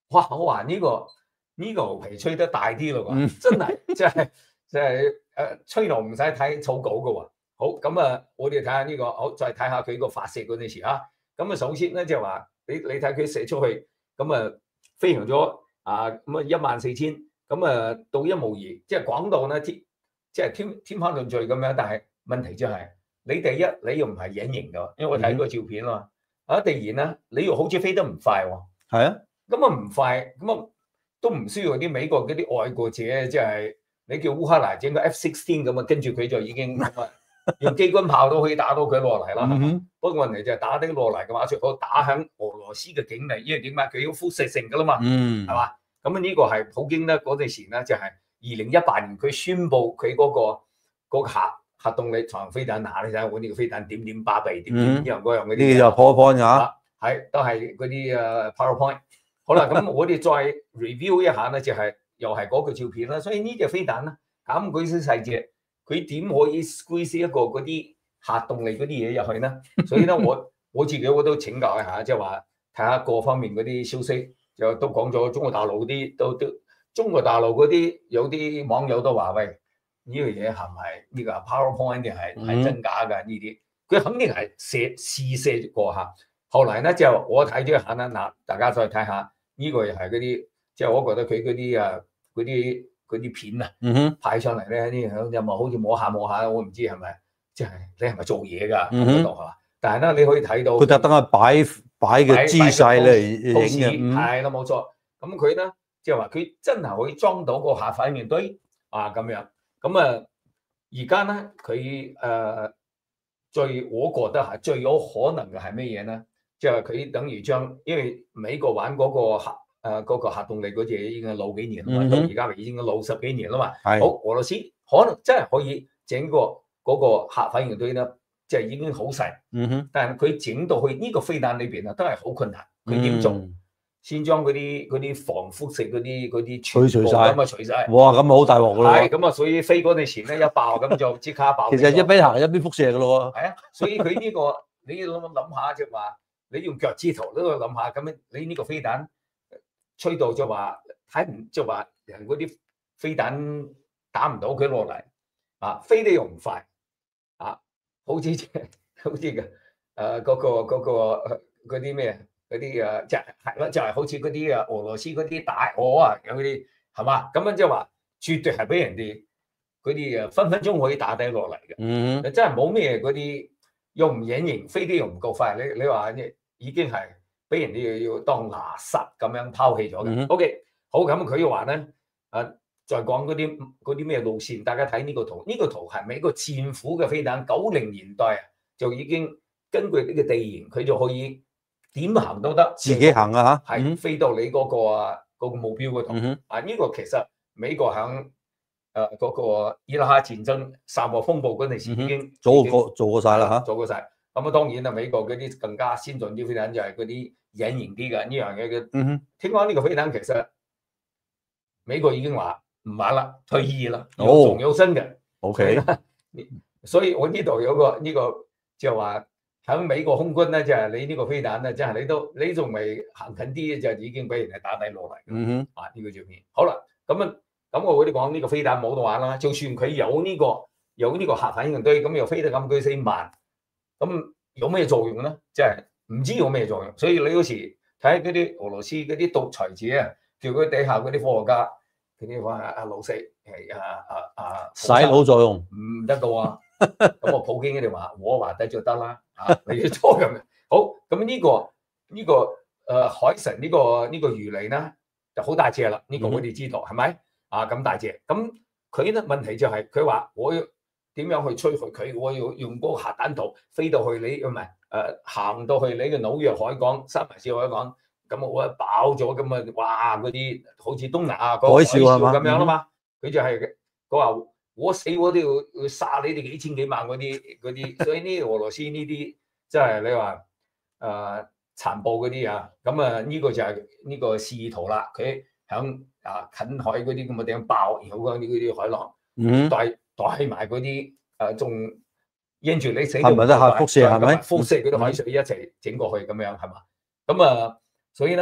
哇！我話呢、這個呢、這個牛皮吹得大啲咯喎， 嗯真係即係即係誒吹牛唔使睇草稿嘅喎。好咁啊，我哋睇下呢個，好再睇下佢個發射嗰陣時啊。咁啊，首先咧就話你你睇佢射出去，咁啊飛行咗啊咁啊一萬四千，咁啊到一無二，即係講到咧天即係天天花亂墜咁樣。但係問題就係、是、你第一你又唔係隱形嘅，因為我睇個照片啊。啊，第二咧你又好似飛得唔快喎。 係啊。 咁啊唔快，咁啊都唔需要啲美國嗰啲愛國者，即係你叫烏克蘭整個 F 十六咁啊，跟住佢就已經咁啊，用機關炮都可以打到佢落嚟啦。 嗯、 不過問題就係打得落嚟嘅話，最好打響俄羅斯嘅境內，因為點解佢要輻射性噶啦嘛， 嗯， 係嘛？咁啊呢個係普京咧嗰陣時咧，就係二零一八年佢宣布佢嗰、嗰個、嗰個核核動力長飛彈，嗱你睇下我呢個飛彈點點巴閉，點點呢樣嗰樣嗰啲， 呢個就 PowerPoint 㗎， 係都係嗰啲誒 PowerPoint。好啦，咁我哋再 review 一下咧，就係、是、又係嗰個照片啦。所以呢隻飛彈咧，咁佢啲細節，佢點可以 squeeze 一個嗰啲核動力嗰啲嘢入去咧？所以咧，我我自己我都請教一下，即係話睇下各方面嗰啲消息，就都講咗中國大陸啲都都中國大陸嗰啲有啲網友都話喂，呢、這個嘢係咪呢個 PowerPoint 定係係真假㗎？呢啲佢肯定係射試射過下。後嚟咧就我睇咗一下啦，嗱大家再睇下。呢個又係嗰啲，即係我覺得佢嗰啲啊，嗰啲嗰啲片啊， 嗯哼， 派上嚟咧，呢有冇好似摸下摸下，我唔知係咪，即係你係咪做嘢㗎？ 嗯哼， 係嘛？但係咧，你可以睇到佢特登係擺擺嘅姿勢嚟影嘅， 係啦，冇錯。咁佢咧，即係話佢真係可以裝到個核反應堆啊咁樣。咁啊，而家咧佢誒最我覺得係最有可能嘅係咩嘢咧？即係佢等於將，因為美國玩嗰個核誒嗰、呃嗰個核動力嗰隻已經老幾年啦嘛，嗯、到而家已經老十幾年啦嘛。好，俄羅斯可能真係可以整個嗰個核反應堆咧，即係已經好細。 嗯哼， 但係佢整到去呢個飛彈裏邊啊，都係好困難。佢點做？ 嗯、 先將嗰啲嗰啲防輻射嗰啲嗰啲除除晒， 咁啊除晒。 哇！咁啊好大鑊噶咯。 係咁啊，所以飛嗰陣時咧一爆咁就即刻爆。 其實一邊行一邊輻射噶咯喎。 係啊，所以佢呢、呢個你諗諗下就話。你用腳趾頭都去諗下，咁樣你呢個飛彈吹到就話睇唔就話人嗰啲飛彈打唔到佢落嚟啊，飛得又唔快啊，好似好似嘅誒嗰個嗰個嗰啲咩嗰啲誒即係係咯，就係好似嗰啲啊俄羅斯嗰啲大鵝啊有嗰啲係嘛，咁樣即係話絕對係俾人哋嗰啲誒分分鐘可以打低落嚟嘅。 嗯， 真係冇咩嗰啲又唔隱形，飛得又唔夠快，你你話已經係俾人哋要當垃圾咁樣拋棄咗嘅。 嗯、 O.K. 好，咁佢又話咧，誒再講嗰啲嗰啲咩路線，大家睇呢個圖，呢、這個圖係美國戰斧嘅飛彈，九零年代啊就已經根據呢個地形，佢就可以點行都得， 自己行啊嚇， 係飛到你嗰、那個啊嗰、那個目標嗰度。 嗯、 啊呢、這個其實美國響誒嗰個伊拉克戰爭沙漠風暴嗰陣時已經、嗯、 做過做過曬啦嚇， 做過晒。咁啊，當然啦，美國嗰啲更加先進啲飛彈就係嗰啲隱形啲嘅呢樣嘢嘅。 嗯哼， 聽講呢個飛彈其實美國已經話唔玩啦，退役啦， 哦， 仲有新嘅。 O K， 所以我呢度有個呢、這個就話喺美國空軍咧，就係、是、你呢個飛彈咧，即、就、係、是、你都你仲未行近啲，就已經俾人哋打低落嚟。 嗯哼， 啊呢、這個照片。好啦，咁啊咁我哋講呢個飛彈冇得玩啦，就算佢有呢、這個有呢個核反應堆，咁又飛得咁鬼死慢。咁有咩作用咧？即係唔知有咩作用，所以你有時睇嗰啲俄羅斯嗰啲獨裁者啊，叫佢底下嗰啲科學家，佢哋話阿老四係啊啊啊洗腦作用唔得到啊！咁我普京佢哋話我話得就得啦，啊你要錯咁樣。好，咁呢、這個呢、這個誒、呃、海神、這個這個、呢個呢個魚雷咧就好大隻啦，呢、這個我哋知道係咪、嗯、啊咁大隻？咁佢咧問題就係佢話我要。點樣去摧毀佢？我要用嗰個核彈頭飛到去你唔係誒行到去你嘅紐約海港、三藩市海港，咁我一爆咗咁啊！哇！嗰啲好似東南亞嗰個海嘯咁樣啦嘛，佢、嗯、就係佢話我死我都要要殺你哋幾千幾萬嗰啲嗰啲，所以呢俄羅斯呢啲即係你話誒、呃、殘暴嗰啲啊，咁啊呢個就係呢個示意圖啦。佢響啊近海嗰啲咁嘅地方爆，然後嗰啲啲海浪， 嗯。 帶埋嗰啲誒，仲因住你死係咪都係輻射係咪？ 輻射嗰啲海水一齊整過去咁樣係嘛？咁啊，所以咧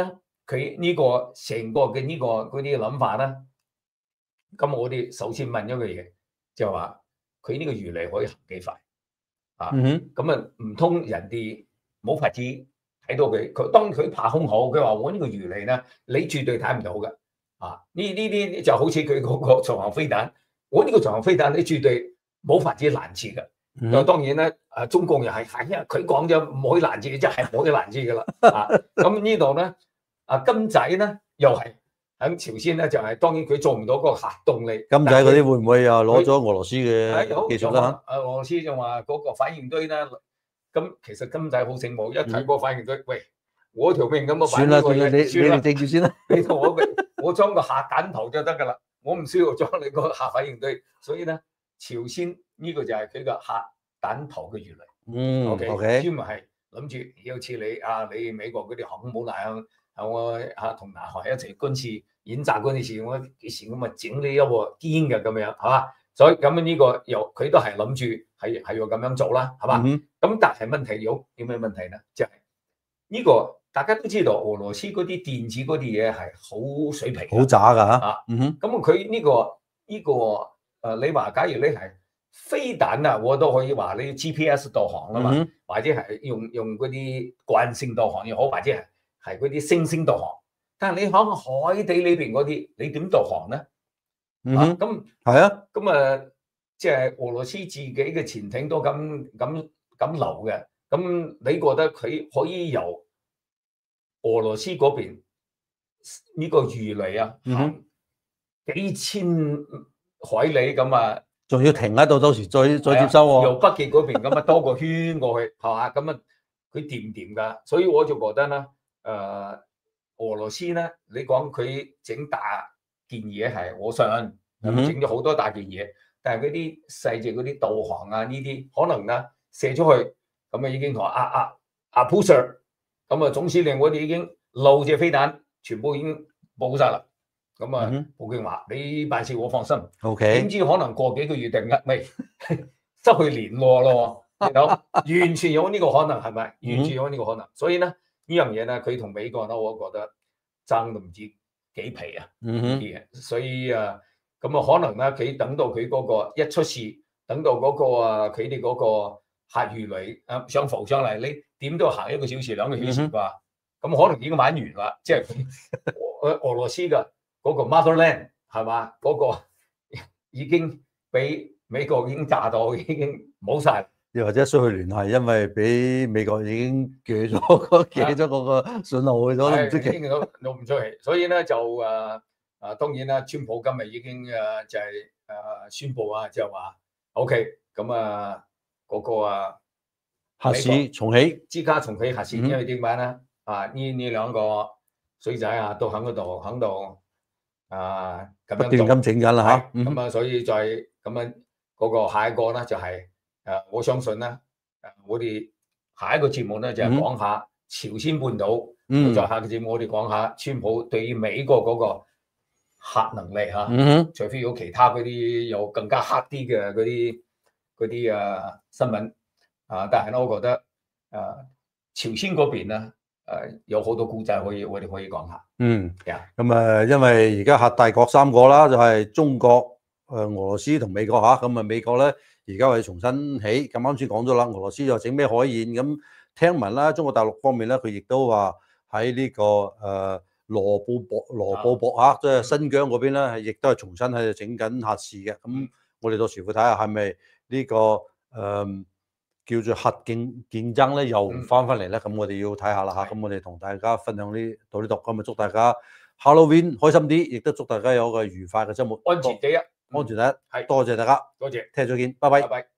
佢呢個成個嘅呢個嗰啲諗法咧，咁我哋首先問一個嘢，就話佢呢個魚嚟可以行幾快啊？ 嗯哼， 咁啊唔通人哋冇法子睇到佢？佢當佢爬空口，佢話我呢個魚嚟咧，你絕對睇唔到嘅啊！呢呢啲就好似佢嗰個長航飛彈，我呢個長航飛彈你絕對冇法子攔截嘅。 嗯就當然咧，誒中共又係係啊，佢講咗唔可以攔截，即係唔可以攔截嘅啦。啊，咁呢度咧，啊金仔咧又係喺朝鮮咧，就係、是、當然佢做唔到嗰個核動力。 金仔嗰啲會唔會又攞咗俄羅斯嘅有技術啦？ 誒俄羅斯就話嗰個反應堆咧，咁其實金仔好醒目，一睇嗰個反應堆，嗯、喂，我條命咁啊， 算啦，算啦，你你哋定住先啦。 你同我我裝個核彈頭就得㗎啦，我唔需要裝你個核反應堆，所以咧。朝鮮呢個就係佢個核彈頭嘅魚嚟， 嗯 ，OK， OK， 專門係諗住好似你啊，你美國嗰啲航空母艦向向我嚇同南韓一齊軍事演習嗰陣時，我幾時咁啊整呢一個堅嘅咁樣，係嘛？所以咁呢個又佢都係諗住係係要咁樣做啦，係嘛？咁、嗯、但係問題有有咩問題咧？就係、是、呢個大家都知道，俄羅斯嗰啲電子嗰啲嘢係好水皮， 好渣㗎嚇。 啊， 嗯哼， 咁佢呢個呢個。誒、呃，你話假如你係飛彈啊，我都可以話你 G P S 導航啊嘛，嗯、或者係用用嗰啲慣性導航又好，或者係係嗰啲星星導航。但係你喺海底裏邊嗰啲，你點導航咧？ 嗯哼， 咁係啊， 咁啊，即係俄羅斯自己嘅潛艇都咁咁咁流嘅，咁你覺得佢可以由俄羅斯嗰邊呢個魚嚟啊行幾千海里咁啊，仲要停喺度，到時再再接收喎、啊。 由北極嗰邊咁啊，多個圈過去，係嘛？咁啊，佢掂唔掂㗎？所以我就覺得咧，誒、呃，俄羅斯咧，你講佢整大件嘢係，我信，整咗好多大件嘢，但係嗰啲細隻嗰啲導航啊，呢啲可能咧射出去，咁啊已經同阿阿阿普 Sir，咁啊總司令我哋已經漏隻飛彈，全部已經冇晒啦。咁啊，普京話你辦事我放心 ，OK， 點知可能過幾個月定嘅，未失去聯絡咯，有完全有呢個可能係咪？完全有呢個可能，所以咧呢樣嘢咧，佢同美國咧，我覺得爭都唔知幾皮啊，啲嘢，所以啊，咁啊可能咧，佢等到佢嗰個一出事，等到嗰個啊，佢哋嗰個核魚雷啊想浮上嚟，你點都行一個小時兩個小時啩，咁可能已經玩完啦，即係俄俄羅斯嘅。嗰個 Motherland 係嘛？嗰、那個已經俾美國已經炸到，已經冇晒。 又或者失去聯繫，因為俾美國已經鋸咗個鋸咗嗰個信號去咗，都唔出奇。 都唔出奇。所以咧就誒誒、啊，當然啦，川普今日已經誒就係、是、誒、啊、宣布啊，就話 OK，咁啊嗰、那個啊核試重啟， 即刻重啟核試， 嗯、 因為點解咧？啊呢呢兩個水仔啊都喺嗰度喺度。啊，咁樣不斷咁整緊啦嚇， 咁啊，所以再咁樣嗰個下一個咧就係、是、誒，我相信咧，誒，我哋下一個節目咧就係、是、講下朝鮮半島，嗯、再下個節目我哋講下川普對於美國嗰個核能力嚇，嗯、除非有其他嗰啲有更加黑啲嘅嗰啲嗰啲啊新聞啊，但係咧，我覺得誒、啊、朝鮮嗰邊咧。誒、呃，有好多故仔可以，我哋可以講下。 嗯，咁啊 Yeah.、嗯， 因為而家核大國三個啦，就係、是、中國、誒、呃、俄羅斯同美國吓。咁啊，美國咧而家係重新起。咁啱先講咗啦，俄羅斯又整咩海燕？咁聽聞啦，中國大陸方面咧，佢亦都話喺呢個誒羅布泊羅布泊吓，即係、啊、新疆嗰邊咧，亦都係重新喺度整緊核試嘅。咁我哋到時會睇下係咪呢個誒。呃叫做核競競爭咧，又翻翻嚟咧，咁、嗯、我哋要睇下啦嚇。咁、嗯、我哋同大家分享呢到呢度，咁啊祝大家 Halloween 開心啲，亦都祝大家有個愉快嘅週末， 安全第一， 安全第一，係、 嗯、 多謝大家， 多謝， 聽日再見，拜拜。 拜拜。